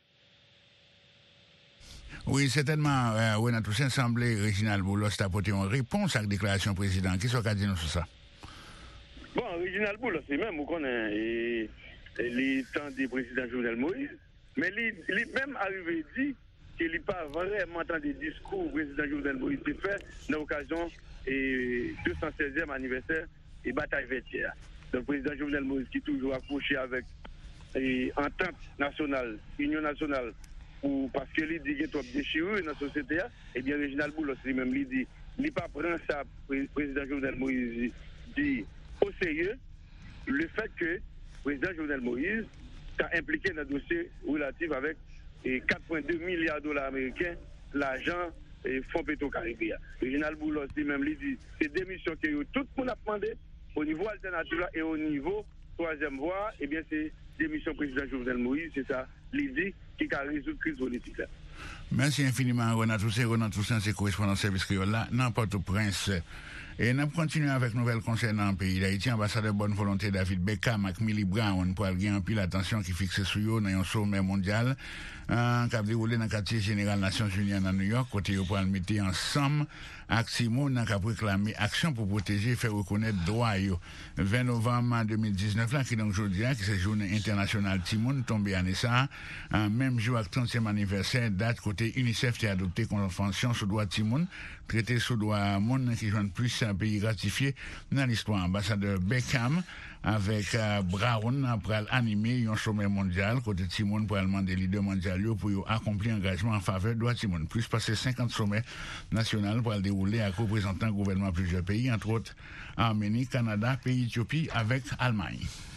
Oui, certainement, euh, oui, notre assemblée régionale Boulos a apporté une réponse à la déclaration président. Qu'est-ce qu'on a dit sur ça? Bon, régional Boulos, c'est même, vous connaissez les temps des présidents Jovenel Moïse, mais lui même arrivé dit qu'il n'a pas vraiment entendu des discours du président Jovenel Moïse fait dans l'occasion du deux cent seizième anniversaire et bataille vêtière. Le président Jovenel Moïse qui est toujours accroché avec entente nationale, union nationale, ou parce que lui dit qu'il y a trop déchirure dans la société, et bien Réginald Boulos lui-même lui dit, il n'a pas pris ça, le président Jovenel Moïse dit au sérieux, le fait que le président Jovenel Moïse a impliqué dans le dossier relatif avec quatre virgule deux milliards de dollars américains, l'argent et Fonds Petro-Caribéen. Réginald Boulos lui-même lui dit, c'est des missions que tout le monde a demandé au niveau alternatif et au niveau troisième voie, et bien c'est des missions président Jovenel Moïse, c'est ça l'idée qui a résolu la crise politique. Là. Merci infiniment, Renan Toussaint. Renan Toussaint, c'est correspondant service créole là, n'importe Prince. Et nous continuons avec nouvelles concernant le pays d'Haïti. Ambassadeur bonne volonté David Beckham avec Millie Brown pour aller en pile l'attention qui fixe sur eux dans un sommet mondial euh, qui a déroulé dans le quartier général Nations Unies à New York, côté pour le mettre ensemble avec Simone qui a réclamé action pour protéger et faire reconnaître droit. vingt novembre deux mille dix-neuf là, qui est donc aujourd'hui, qui c'est journée internationale Timon tombé à Nessa, euh, même jour avec trentième anniversaire, date côté UNICEF qui a adopté convention sur droit Timon, traité sur droit monde qui joue plus un pays ratifié dans l'histoire. Ambassadeur Beckham avec euh, Brown pour animer un sommet mondial côté Timon pour demander leader mondial pour accomplir un engagement en faveur de droit Timon. Plus passer cinquante sommets nationaux pour le dérouler avec représentants gouvernement de plusieurs pays, entre autres Arménie, Canada, pays Éthiopie avec Allemagne.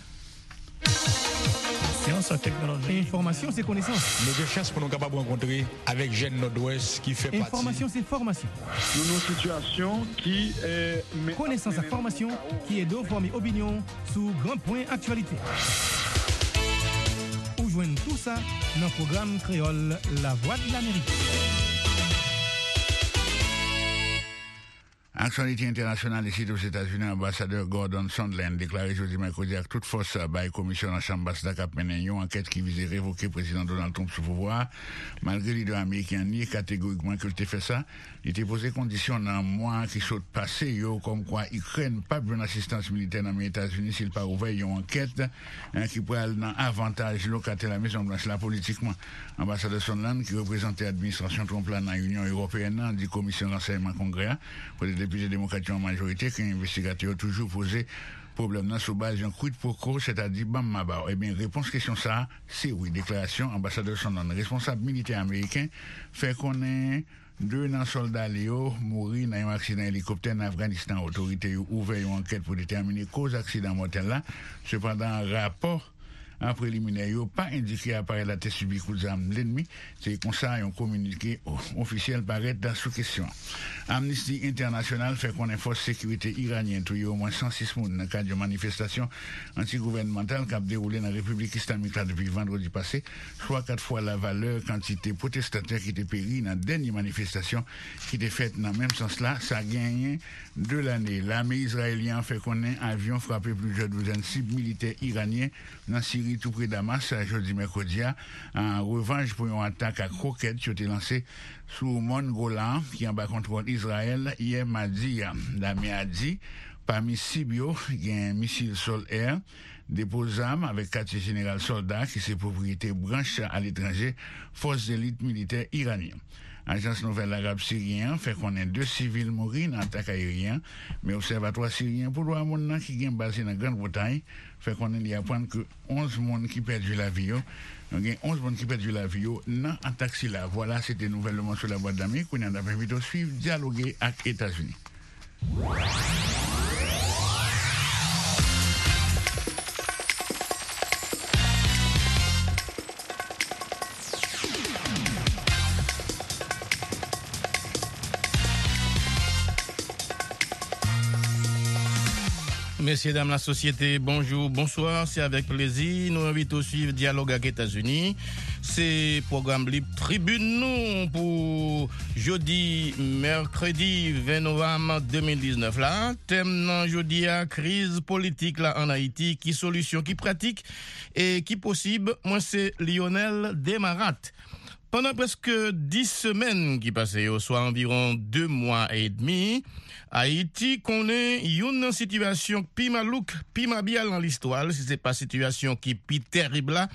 Science, technologie. Information, c'est connaissance. Nous avons chance pour nous capables de rencontrer avec Jeune Nord-Ouest qui fait partie. Information, c'est formation. Nous avons une situation qui est... Connaissance à formation qui est de former opinion sous grand point actualité. Ou joindre tout ça dans le programme créole La Voix de l'Amérique. Actualité internationale ici aux États-Unis, ambassadeur Gordon Sondland déclaré jeudi mercredi avec toute force par la commission en chambre basse d'A C A P mené une enquête qui visait révoquer le président Donald Trump sous pouvoir. Malgré les deux américains nié catégoriquement qu'il ait fait ça, il était posé condition dans un mois qui saute passé, yo, comme quoi Ukraine pas besoin d'assistance militaire dans les États-Unis s'il pas ouvert une enquête hein, qui pourrait aller dans avantage locataire la Maison Blanche là politiquement. Ambassadeur Sondland qui représentait l'administration Trump là dans l'Union européenne, dit commission renseignement congrès pour les députés démocrates en majorité, qu'un investigateur a toujours posé problème dans sous base d'un coup de pro, c'est-à-dire bam mabar. Eh bien, réponse question ça, c'est oui. Déclaration, ambassadeur Sondland, responsable militaire américain, fait qu'on est deux nan soldats Léo mourir dans un accident hélicoptère en Afghanistan. Autorité a ouvert une enquête pour déterminer cause accident mortel là. Cependant, un rapport en préliminaire, il n'a pas indiqué appareil la tête subi coup d'arme l'ennemi. C'est comme ça, un communiqué officiel paraît dans sous question. Amnesty International fait qu'on ait force sécurité iranienne, il y a au moins cent six personnes dans le cadre de manifestation anti-gouvernementale qui a déroulé dans la République islamique là depuis vendredi passé, soit quatre fois la valeur quantité protestataire qui était péri dans la dernière manifestation qui était faite dans le même sens là, ça a gagné de l'année. L'armée israélienne fait qu'on ait un avion frappé plusieurs douzaines de cibles militaires iraniens dans Syrie tout près d'Amas, jeudi mercredi, en revanche pour une attaque à croquettes qui a été lancée sous Mont Golan, qui est en bas contrôle Israël, hier mardi. L'armée a dit, parmi Sibio, il y a un missile sol-air, dépose armes avec quartier général soldats qui c'est propriété branche à l'étranger, force d'élite militaire iranienne. Agence Nouvelle Arabe Syrien fait qu'on ait deux civils morts dans l'attaque aérienne, mais observatoire syrien pour le monde qui est basé dans la Grande-Bretagne fait qu'on ait apprendre que onze personnes qui perdent la vie, il y a onze personnes qui perdent la vie dans l'attaque là. Voilà, c'était nouvellement sur la boîte d'Amérique. On a invité à suivre, dialoguer avec les États-Unis. Messieurs, dames, la société, bonjour, bonsoir. C'est avec plaisir. Nous invitons à suivre Dialogue avec les États-Unis. C'est programme libre Tribune nous pour jeudi, mercredi vingt novembre deux mille dix-neuf là. Thème non jeudi à crise politique là en Haïti, qui solution, qui pratique et qui possible. Moi c'est Lionel Desmarat. Pendant presque dix semaines qui passaient, soit environ deux mois et demi, Haïti connaît une situation pi malouk, pi mabial dans l'histoire, si c'est pas situation qui pi terrible là.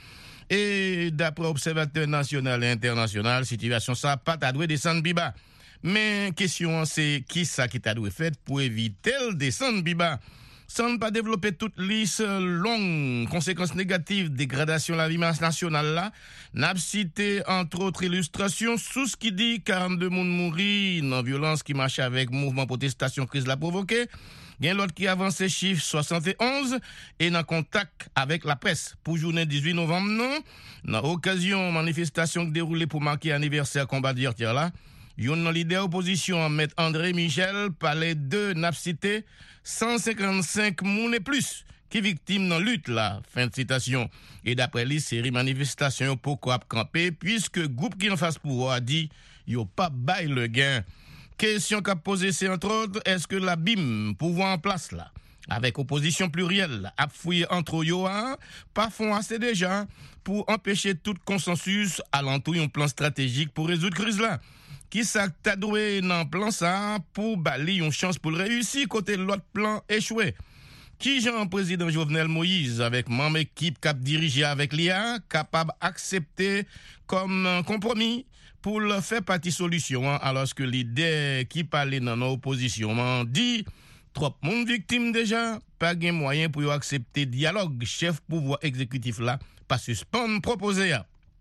Et d'après observateur national et international, situation ça pas t'a doué descendre biba. Mais question c'est qui ça qui t'a doué fait pour éviter le descendre biba. Sans ne pas développer toute liste longue, conséquences négatives, dégradation de la vie nationale là, n'a cité entre autres illustrations sous ce qui dit quarante-deux moun mouri dans violence qui marche avec mouvement protestation crise l'a provoqué. Il y a l'autre qui avance chiffre soixante et onze et dans contact avec la presse pour journée dix-huit novembre non, dans occasion manifestation qui déroulée pour marquer anniversaire combat d'hier là. Yon leader opposition maître André Michel parlait de n'a cité cent cinquante-cinq moun et plus qui victimes dans lutte là, fin de citation. Et d'après lui, série manifestation pour quoi camper puisque groupe qui en face pouvoir a dit yo pas bail le gain. Question qu'a posé c'est entre autres, est-ce que la B I M pouvoir en place là avec opposition plurielle a fouillé entre yo pas font assez déjà pour empêcher tout consensus alentour un plan stratégique pour résoudre crise là. Qui ça t'a doué dans plan ça pour bali une chance pour le réussir côté l'autre plan échoué. Qui Jean président Jovenel Moïse avec membre équipe cap dirigé avec l'I A capable accepter comme compromis pour le faire partie solution hein, alors que l'idée qui parlait dans nos oppositions dit trop monde victime déjà pas gain moyen pour accepter dialogue chef pouvoir exécutif là pas suspendre proposer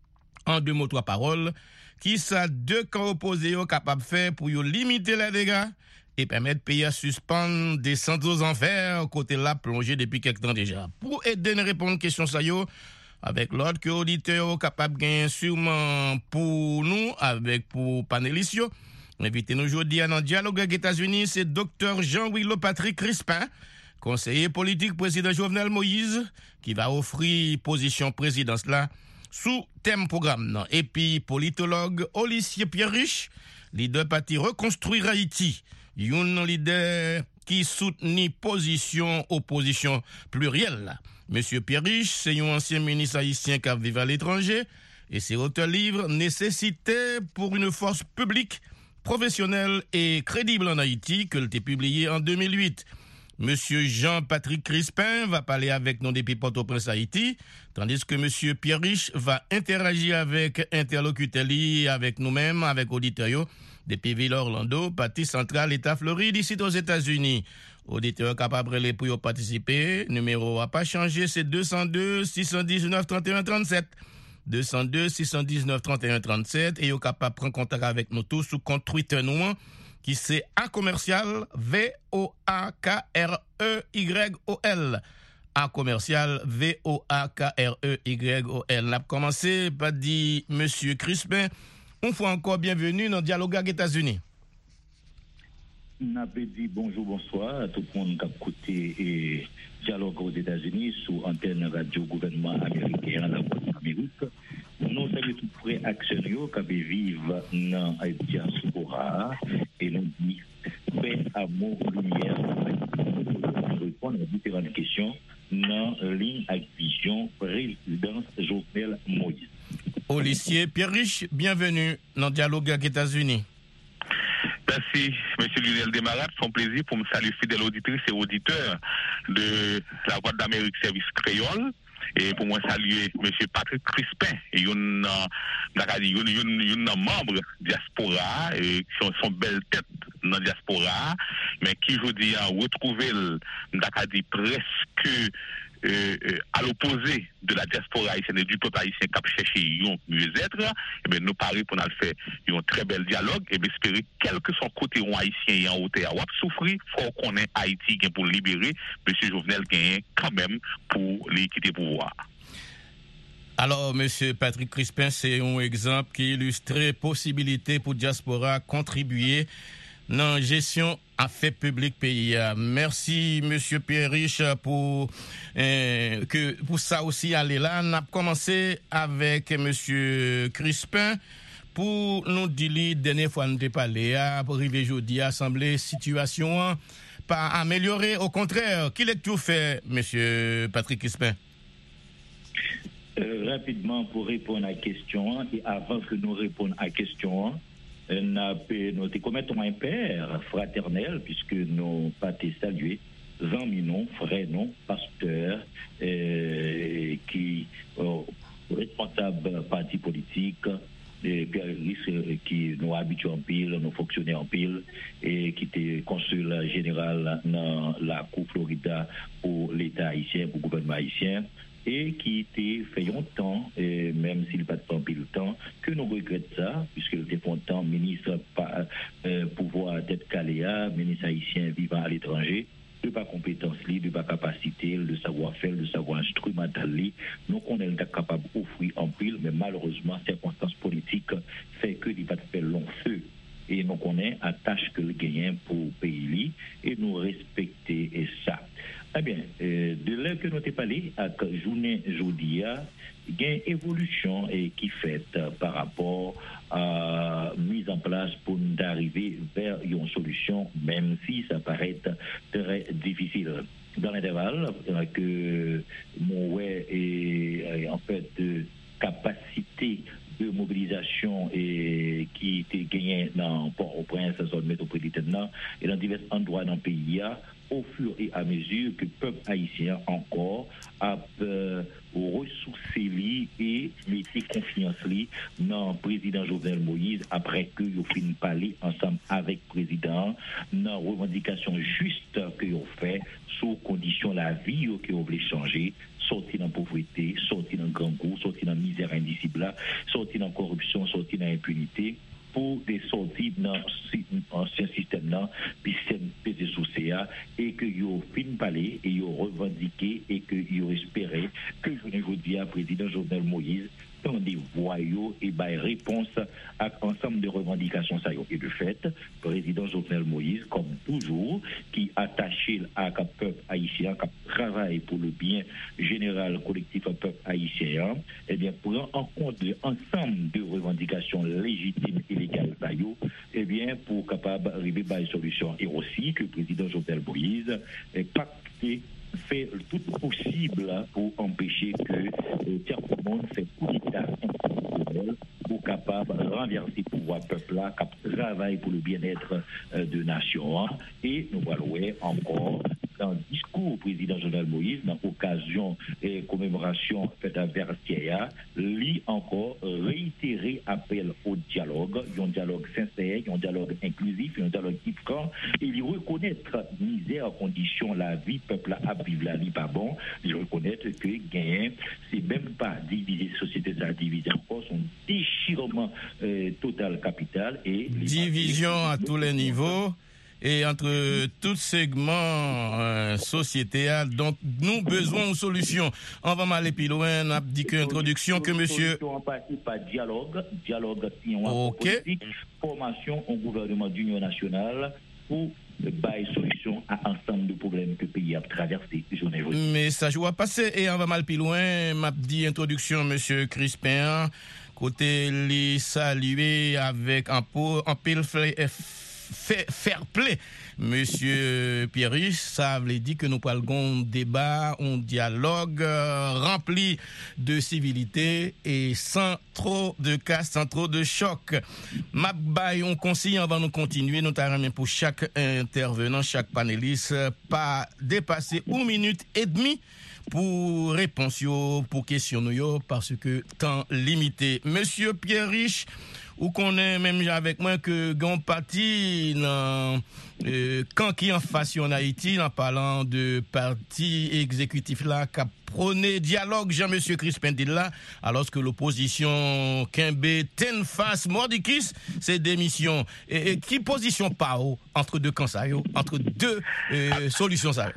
en deux mots trois paroles. Qui ça deux camps opposés sont capables de faire pour limiter les dégâts et permettre pays à suspendre descendre aux enfers côté là plongé depuis quelque temps déjà. Pour aider à répondre à question ça yo avec l'autre que auditeur capable gagner sûrement pour nous avec pour panélistes yo. Invité nous aujourd'hui dans dialogue avec les États-Unis, c'est docteur Jean-Willo Patrick Crispin, conseiller politique président Jovenel Moïse qui va offrir position présidence là. Sous thème programme non. Et puis politologue Olissier Pierre-Riche, leader parti Reconstruire Haïti, un leader qui soutient position opposition plurielle. Monsieur Pierre-Riche, c'est un ancien ministre haïtien qui vit à l'étranger et c'est auteur livre Nécessité pour une force publique professionnelle et crédible en Haïti que l'était publié en deux mille huit. Monsieur Jean-Patrick Crispin va parler avec nous depuis Port-au-Prince Haïti, tandis que Monsieur Pierre Riche va interagir avec interlocuteurs avec nous-mêmes, avec auditeurs depuis Villa Orlando, partie centrale, État Floride, ici aux États-Unis. Auditeurs capables de pour participer, numéro a pas changé, c'est deux zéro deux, six un neuf, trente et un trente-sept. deux zéro deux, six un neuf, trente et un trente-sept et vous capable prendre contact avec nous tous sous compte Twitter nous qui c'est A commercial V O A K R E Y O L. A commercial V O A K R E Y O L. On a commencé par dire Monsieur Crispin, une fois encore bienvenue dans Dialogue avec les États-Unis. N'a pas dit bonjour, bonsoir à tout le monde qui a écouté et Dialogue aux États-Unis sous antenne radio gouvernement américain la voix de l'Amérique. Nous saluons tout près actionnaires qui vivent dans la diaspora et nous disons paix, amour, lumière pour répondre à différentes questions dans la ligne avec vision présidence Jovenel Moïse. Olissier Pierre-Riche, bienvenue dans Dialogue avec les États-Unis. Merci, M. Lionel Desmarat. C'est un plaisir pour me saluer fidèles auditrices et auditeurs de la Voix d'Amérique Service Créole. Et pour moi saluer M. Patrick Crispin, et un membre diaspora, et qui sont, sont belles têtes dans la diaspora, mais qui, je dis, a retrouvé, dit presque euh, euh, à l'opposé de la diaspora haïtienne et du peuple haïtien qui a cherché un mieux-être, et bien nous parions pour nous faire un très bel dialogue, et bien espérer, quel que soit côté haïtien et en hauteur, ou souffrir, il faut qu'on ait Haïti pour libérer, M. Jovenel gagne quand même pour l'équité pouvoir. Alors, M. Patrick Crispin, c'est un exemple qui illustre possibilité pour diaspora contribuer dans la gestion affaires publiques pays. Merci monsieur Pierre-Riche pour euh, que pour ça aussi aller là. On a commencé avec monsieur Crispin pour nous dire dernière fois nous avons parlé pour arriver aujourd'hui à sembler situation pas améliorée, au contraire. Qui lecture fait monsieur Patrick Crispin? Euh, rapidement pour répondre à la question et avant que nous répondions à la question, nous commettons un père fraternel puisque nous pas saluer amis non, frères non, pasteurs euh, qui euh, responsables partis politiques et qui nous habituent en pile, nous fonctionnaires en pile et qui était consul général dans la Cour Florida pour l'État haïtien, pour le gouvernement haïtien. Et qui était fait longtemps, et même s'il n'a pas de temps, pile temps, que nous regrettons ça, puisqu'il était longtemps ministre par euh, pouvoir d'être caléa, ministre haïtien vivant à l'étranger, de pas compétence, de pas capacité, de savoir-faire, de savoir instrumental, nous on est capable d'offrir en pile, mais malheureusement, circonstances politiques fait que il pas de faire long feu. Et nous connaissons la tâche que le gagnant pour le pays et nous respecter ça. Eh bien, euh, de là que nous avons parlé, à la journée aujourd'hui, il y a une évolution et qui est faite par rapport à la mise en place pour nous arriver vers une solution, même si ça paraît très difficile. Dans l'intervalle, que nous avons en fait de capacité de mobilisation et qui était gagnée dans Port-au-Prince, zone métropolitaine, et dans divers endroits dans le pays, au fur et à mesure que le peuple haïtien encore a euh, ressourcé et mis confiance dans le président Jovenel Moïse après que ils ont fini de parler ensemble avec le président dans la revendication juste qu'ils ont fait sous condition la vie qu'ils ont voulu changer, sortir dans la pauvreté, sortir dans le grand goût, sortir dans la misère indicible, sortir dans la corruption, sortir dans l'impunité, pour des sorties dans l'ancien système là, puis c'est sous C A et que yo fin parler et yo revendiqué et que yo espéré que je ne vous dis à président Jovenel Moïse dans des voyaux et bail réponse à ensemble de revendications ça et de fait président Jovenel Moïse comme toujours qui attaché à un peuple haïtien qui travaille pour le bien général collectif du peuple haïtien et bien prend en compte l'ensemble de revendications légitimes et légales ça et bien pour capable arriver à une solution et aussi que le président Jovenel Moïse est pacté fait tout possible pour empêcher que le tiers monde fait coup d'État institutionnel pour capable renverser le pouvoir peuple là, qui travaille pour le bien-être de nation. Et nous voyons encore dans le discours du président Jovenel Moïse, dans l'occasion et commémoration faite à Vertier, lui encore réitéré appel au dialogue, un dialogue sincère, un dialogue inclusif, un dialogue qui prend, et il reconnaître misère, condition, la vie, peuple a vivre la vie pas bon, il reconnaître que gain, c'est même pas diviser société, ça diviser encore son déchirement euh, total capital et division à tous les niveaux. Et entre tous segments euh, sociétés, donc nous besoin de solutions. On va m'aller plus loin. On a dit que introduction que monsieur. On passe par dialogue, dialogue ok. Politique, formation au gouvernement d'union nationale pour bailler solution à ensemble de problèmes que le pays a traversé. Mais ça joue à passer et on va mal plus loin. M'a dit introduction monsieur Crispin côté les saluer avec un pot en pile fair play. Monsieur Pierre-Riche, ça veut dire que nous parlons débat, un dialogue euh, rempli de civilité et sans trop de casse, sans trop de choc. Ma baille, on conseille, on va nous continuer, notamment pour chaque intervenant, chaque panéliste, pas dépasser une minute et demie pour réponse pour question parce que temps limité. Monsieur Pierre-Riche, ou qu'on est même avec moi que Gon parti dans euh, quand qui en face en Haïti en parlant de parti exécutif là qui prôné dialogue Jean-Monsieur Crispin dit là alors que l'opposition Kembe ten face mordicus c'est démission et, et qui position pas entre deux camps ça entre deux euh, solutions ça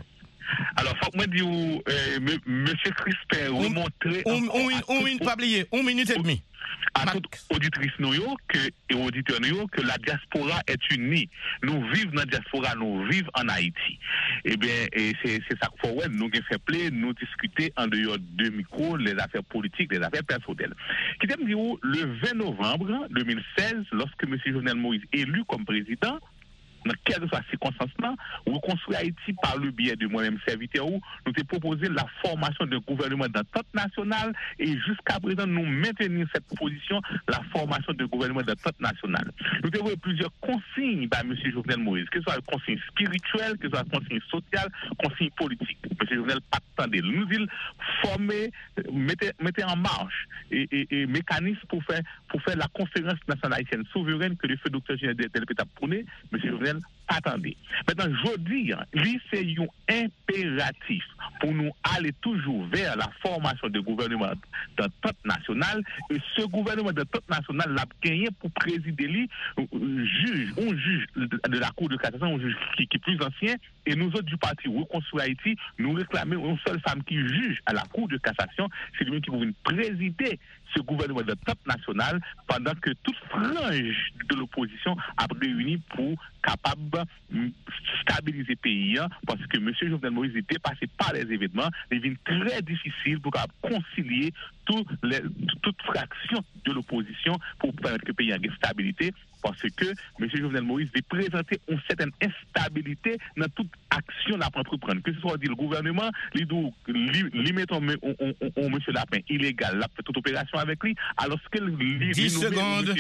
Alors, faut que moi dire, euh, monsieur Crispin, remontrer. On minute, pas oublier, une minute et demie. À toute auditrice nous que et auditeur nous que la diaspora est unie. Nous vivons dans la diaspora, nous vivons en Haïti. Eh bien, et c'est c'est ça qu'il faut ouais, nous fait plaisir, nous discuter en dehors de micro les affaires politiques, les affaires personnelles. Qui t'aime dire le vingt novembre deux mille seize, lorsque M. Jovenel Moïse est élu comme président, dans quelle que soit la circonstance-là, reconstruire Haïti par le biais de moi-même serviteur, où nous avons proposé la formation d'un gouvernement d'entente nationale et jusqu'à présent nous maintenir cette position, la formation d'un gouvernement d'entente nationale. Nous avons plusieurs consignes par M. Jovenel Moïse, que ce soit consignes spirituelles, que ce soit consignes sociales, consignes politiques. M. Jovenel pas attendez. Nous dit former, mettez, mettez en marche et, et, et mécanismes pour faire, pour faire la conférence nationale haïtienne souveraine que le feu docteur Général Delpé a prôné. M. Jovenel attendez. Maintenant, je dis, lui, c'est un impératif pour nous aller toujours vers la formation de gouvernement d'entente nationale. Et ce gouvernement d'entente nationale l'a gagné pour présider lui, juge, un juge de la Cour de cassation, un juge qui, qui est plus ancien. Et nous autres du parti Reconstruire Haïti, nous réclamons une seule femme qui juge à la Cour de cassation. C'est lui qui va présider ce gouvernement d'entente nationale pendant que toute frange de l'opposition a réuni pour capable de stabiliser le pays, parce que M. Jovenel Moïse est dépassé par les événements, il devient très difficile pour concilier toutes les, toute fraction de l'opposition pour permettre que le pays ait une stabilité, parce que M. Jovenel Moïse veut présenter une certaine instabilité dans toute action à entreprendre. Que ce soit dit le gouvernement, il met M. Lapin illégal, il fait toute opération avec lui, alors que dix secondes.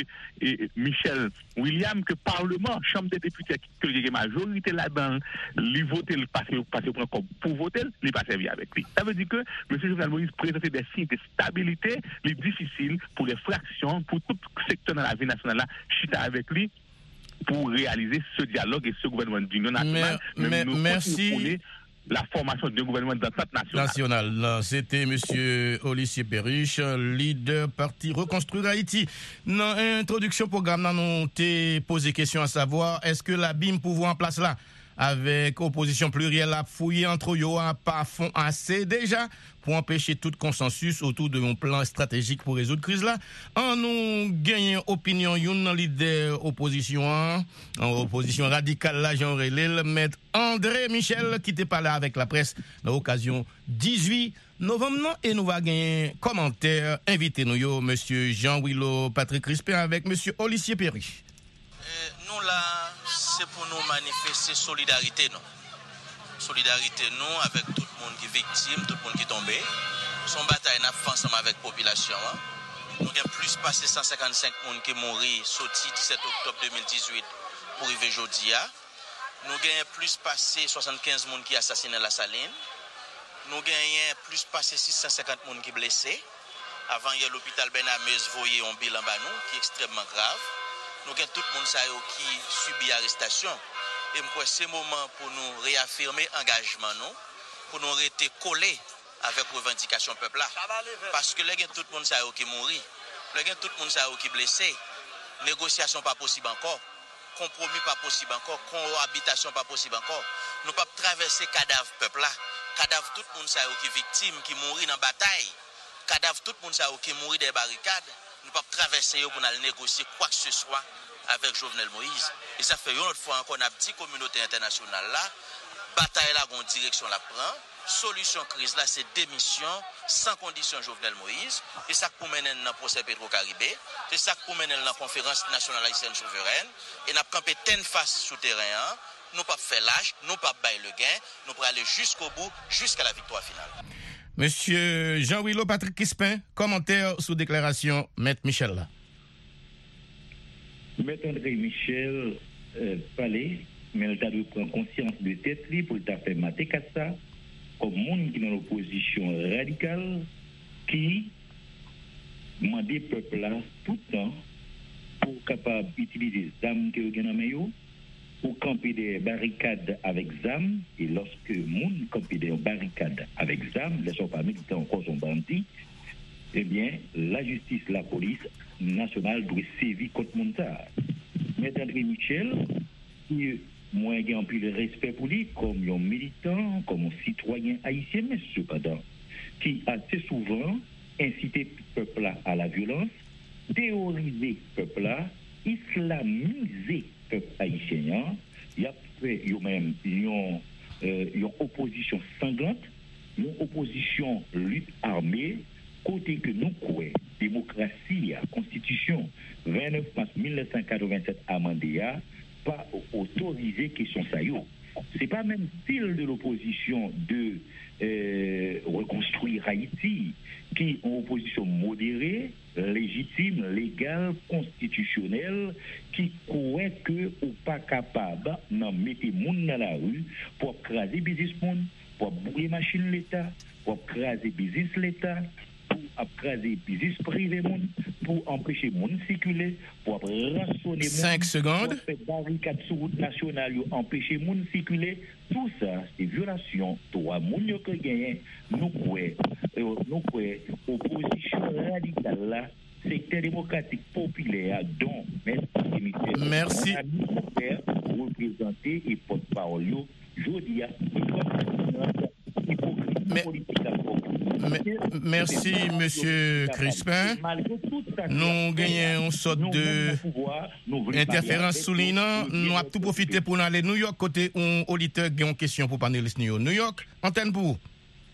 Michel William, que Parlement, Chambre des députés, que il y a majorité là-dedans, il vote, il passe pour voter, il pas servi avec lui. Ça veut dire que M. Jovenel Moïse présente des signes de stabilité, il est difficile pour les fractions, pour tout secteur dans la vie nationale là, chita avec lui pour réaliser ce dialogue et ce gouvernement d'union nationale. Mais, mais, merci. La formation d'un gouvernement d'entente nationale. National. C'était M. Olissier Perriche, leader parti Reconstruire Haïti. Dans l'introduction au programme, nous avons posé question à savoir, est-ce que la B I M pouvoir en place là, avec opposition plurielle à fouiller entre eux, à pas fond assez déjà, pour empêcher tout consensus autour de mon plan stratégique pour résoudre la crise là. En nous gagnant opinion, yon leader opposition, en opposition radicale là, Jean Relil, maître André Michel, qui était parlé avec la presse dans l'occasion dix-huit novembre, et nous va gagner commentaire, invité nous yo, monsieur Jean-Willo Patrick Crispin avec monsieur Olissier Perry. Nous là, c'est pour nous manifester solidarité, non? Solidarité, nous, avec tout le monde qui est victime, tout le monde qui est tombé. Son bataille n'a pas fait ensemble avec la population. Hein? Nous avons plus passé cent cinquante-cinq personnes qui sont morts, sortis dix-sept octobre deux mille dix-huit pour arriver aujourd'hui. Nous avons plus passé soixante-quinze personnes qui sont assassinés à la saline. Nous avons plus passé six cent cinquante personnes qui sont blessés. Avant, il y a l'hôpital Benamez voyé un bilan banou qui est extrêmement grave. Nous avons tout le monde qui subit l'arrestation. Et c'est le moment pour nous réaffirmer l'engagement, nous, pour nous rester collés avec les revendications du peuple. Parce que là, il y a tout le monde qui est mort, là, il y a tout le monde qui est blessé, négociation pas possible encore, compromis pas possible encore, cohabitation pas possible encore. Nous ne pouvons pas traverser le cadavre du peuple. Cadavre tout le monde qui est victime, qui mourit dans la bataille, cadavre tout le monde qui mourit dans les barricades. Nous ne pouvons pas traverser pour aller négocier quoi que ce soit avec Jovenel Moïse. Et ça fait une autre fois qu'on a dit communauté internationale là, bataille là, une direction la prend, solution crise là, c'est démission sans condition Jovenel Moïse. Et ça pour mener dans le procès Petro-Caribé, c'est ça pour mener dans la conférence nationale haïtienne souveraine. Et nous avons campé ten face sous terrain, nous pas faire lâche, nous pas bailler le gain, nous pour aller jusqu'au bout, jusqu'à la victoire finale. Monsieur Jean-Willo Patrick Crispin, commentaire sous déclaration Maître Michel là. Maître André Michel euh, parlait, mais il a dû prendre conscience de tête pour le faire mater ça, comme monde qui est dans l'opposition radicale, qui demande au peuple là tout le temps pour capable d'utiliser les armes que vous avez dans pour camper des barricades avec Z A M, et lorsque moun camper des barricades avec Z A M, les sont pas militants encore sont bandits, eh bien, la justice, la police nationale doit sévir contre moun ça. Maître André Michel, qui moi j'ai un peu de respect pour lui comme un militant, comme un citoyen haïtien, mais cependant, qui assez souvent incité le peuple à la violence, théorisé le peuple, islamisé le peuple haïtien. Il y a fait même une euh, opposition sanglante, une opposition lutte armée, côté que nous croyons, démocratie, constitution vingt-neuf mars mille neuf cent quatre-vingt-sept amendée, pas autorisé question ça yo. C'est pas même style de l'opposition de euh, reconstruire Haïti qui ont opposition modérée, légitime, légale, constitutionnelle, qui croit que ou pas capable d'en mettre moun dans la rue pour craser business moun, pour bouger machine l'État, pour craser business l'État, pour craser business privé moun, pour empêcher moun circuler, pour rassonner moun. cinq secondes. Pour faire barricade sur route nationale, empêcher moun circuler. Tout ça, c'est violation. Toi, moun yo que gagne, nous croyons, nous croyons, opposition radicale là, secteur démocratique populaire, dont merci. Représenté et porte-parole, je dis à Mais, merci, Monsieur Crispin. Nous gagnons une sorte de interférence soulignant. Nous avons tout profité pour aller à New York, côté un auditeur qui a une question pour panélistes New York. Antenne pour vous.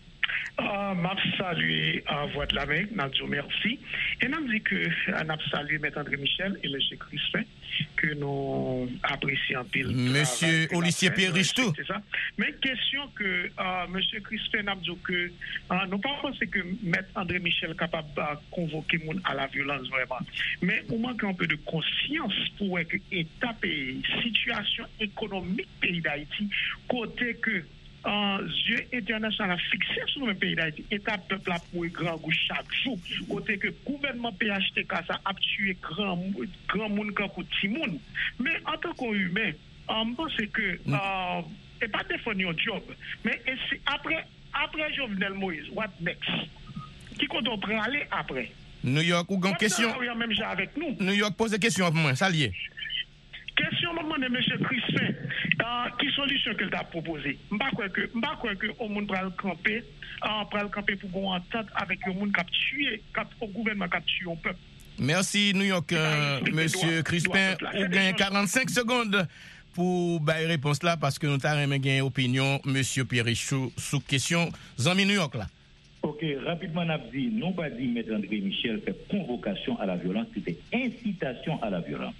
Uh, m'a salué à Voix de l'Amérique, n'a dit merci. Et n'a dit que n'a salué M. André Michel et M. Crispin, que nous apprécions en pile. Monsieur Olivier Pierriche tout. C'est ça. Mais question que uh, M. Crispin n'a dit que uh, nous pas pensé que M. André Michel est capable de convoquer les gens à la violence vraiment. Mais on manque un peu de conscience pour que l'État pays, situation économique pays d'Haïti, côté que un yeux international fixé sur le pays d'Haïti. État peuple a pour grand goût chaque jour. Côté que le gouvernement P H T K ça a tué grand grand monde comme petit monde. Mais en tant qu'humain, on pense que euh, et pas défendre un job. Mais après après Jovenel Moïse, what next? Qui compte on prend aller après? New York ou une question? Même avec nous. New York pose des questions pour moi, ça lié. Question moment de M. Crispin, euh, qui solution qu'il a proposé? Je ne sais pas que au monde pral camper, euh, pral camper pour qu'on entente avec le monde qui a tué, au gouvernement qui a tué au peuple. Merci New York, euh, Monsieur Crispin. Ou gagne quarante-cinq secondes pour bailler réponse là parce que nous avons une opinion, Monsieur Pierrichou, sous question. Zami New York là. Ok, rapidement, on a dit, non pas dit M. André Michel fait convocation à la violence, c'était incitation à la violence.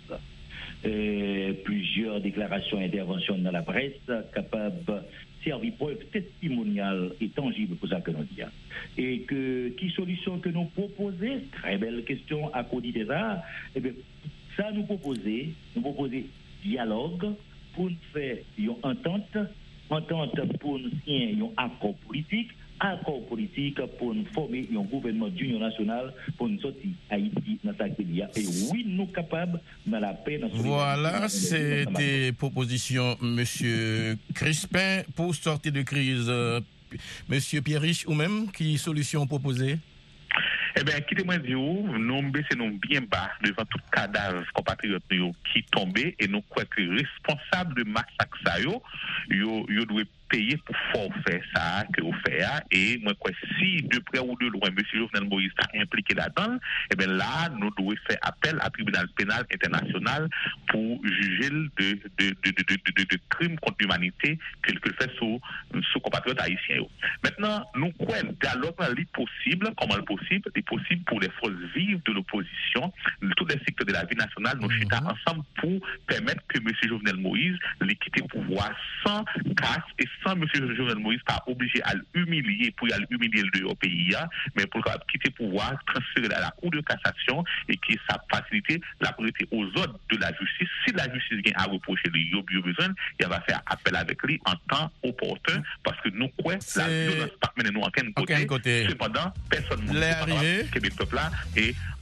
Euh, plusieurs déclarations et interventions dans la presse capables de servir preuve testimoniale et tangible pour ça que nous disons. Et que, qui solution que nous proposons, très belle question à côté de ça, eh bien, ça nous proposer, nous proposer dialogue pour nous faire une entente, entente pour nous signer un accord politique, accord politique pour nous former un gouvernement d'union nationale pour nous sortir Haïti dans sa crédit. Et oui, nous capables dans la paix. Dans voilà, c'était proposition Monsieur Crispin pour sortir de crise. Monsieur Pierriche ou même, qui solution proposée? Eh bien, quittez-moi dire, nous baissons bien bas devant tout cadavre compatriotes qui tombait et nous croyons que responsable de massacre ça yo, yo, yo doit payer pour forfait ça que vous faites et moi quoi si de près ou de loin M. Jovenel Moïse est impliqué là-dedans, eh bien là nous devons faire appel à tribunal pénal international pour juger de de de de de, de, de crimes contre l'humanité qu'il fait sous sous compatriotes haïtiens. Maintenant nous croyons dialogue est possible, comment est possible, est possible pour les forces vives de l'opposition, tous les secteurs de la vie nationale, nous chita mm-hmm. ensemble pour permettre que M. Jovenel Moïse les quitte pouvoir sans casse et sans M. Jovenel Moïse pas obligé à l'humilier pour y aller humilier le pays, mais pour quitter pouvoir transférer à la Cour de cassation et qui ça faciliter la priorité aux ordres de la justice. Si la justice vient à reprocher le yob besoin, il va faire appel avec lui en temps opportun parce que nous croyons la violence pas mener nous en aucun côté. côté. Cependant, personne ne peut que le peuple là et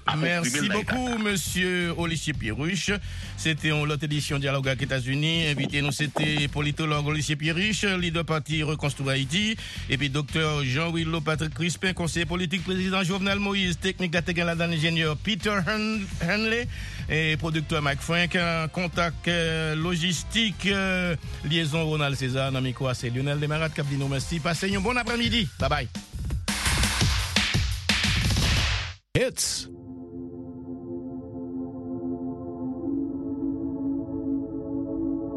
Merci beaucoup, monsieur Olivier Pierruche. C'était une autre édition Dialogue avec les États-Unis. Invité nous, c'était politologue Olivier Pierruche, leader parti Reconstruire Haïti. Et puis, docteur Jean-Willo Patrick Crispin, conseiller politique, président Jovenel Moïse, technique d'Atégan, ingénieur Peter Henley, et producteur Mike Frank, contact euh, logistique, euh, liaison Ronald César, Namiko, c'est Lionel Demarat, Capdino, merci. Passez un bon après-midi. Bye bye. Hits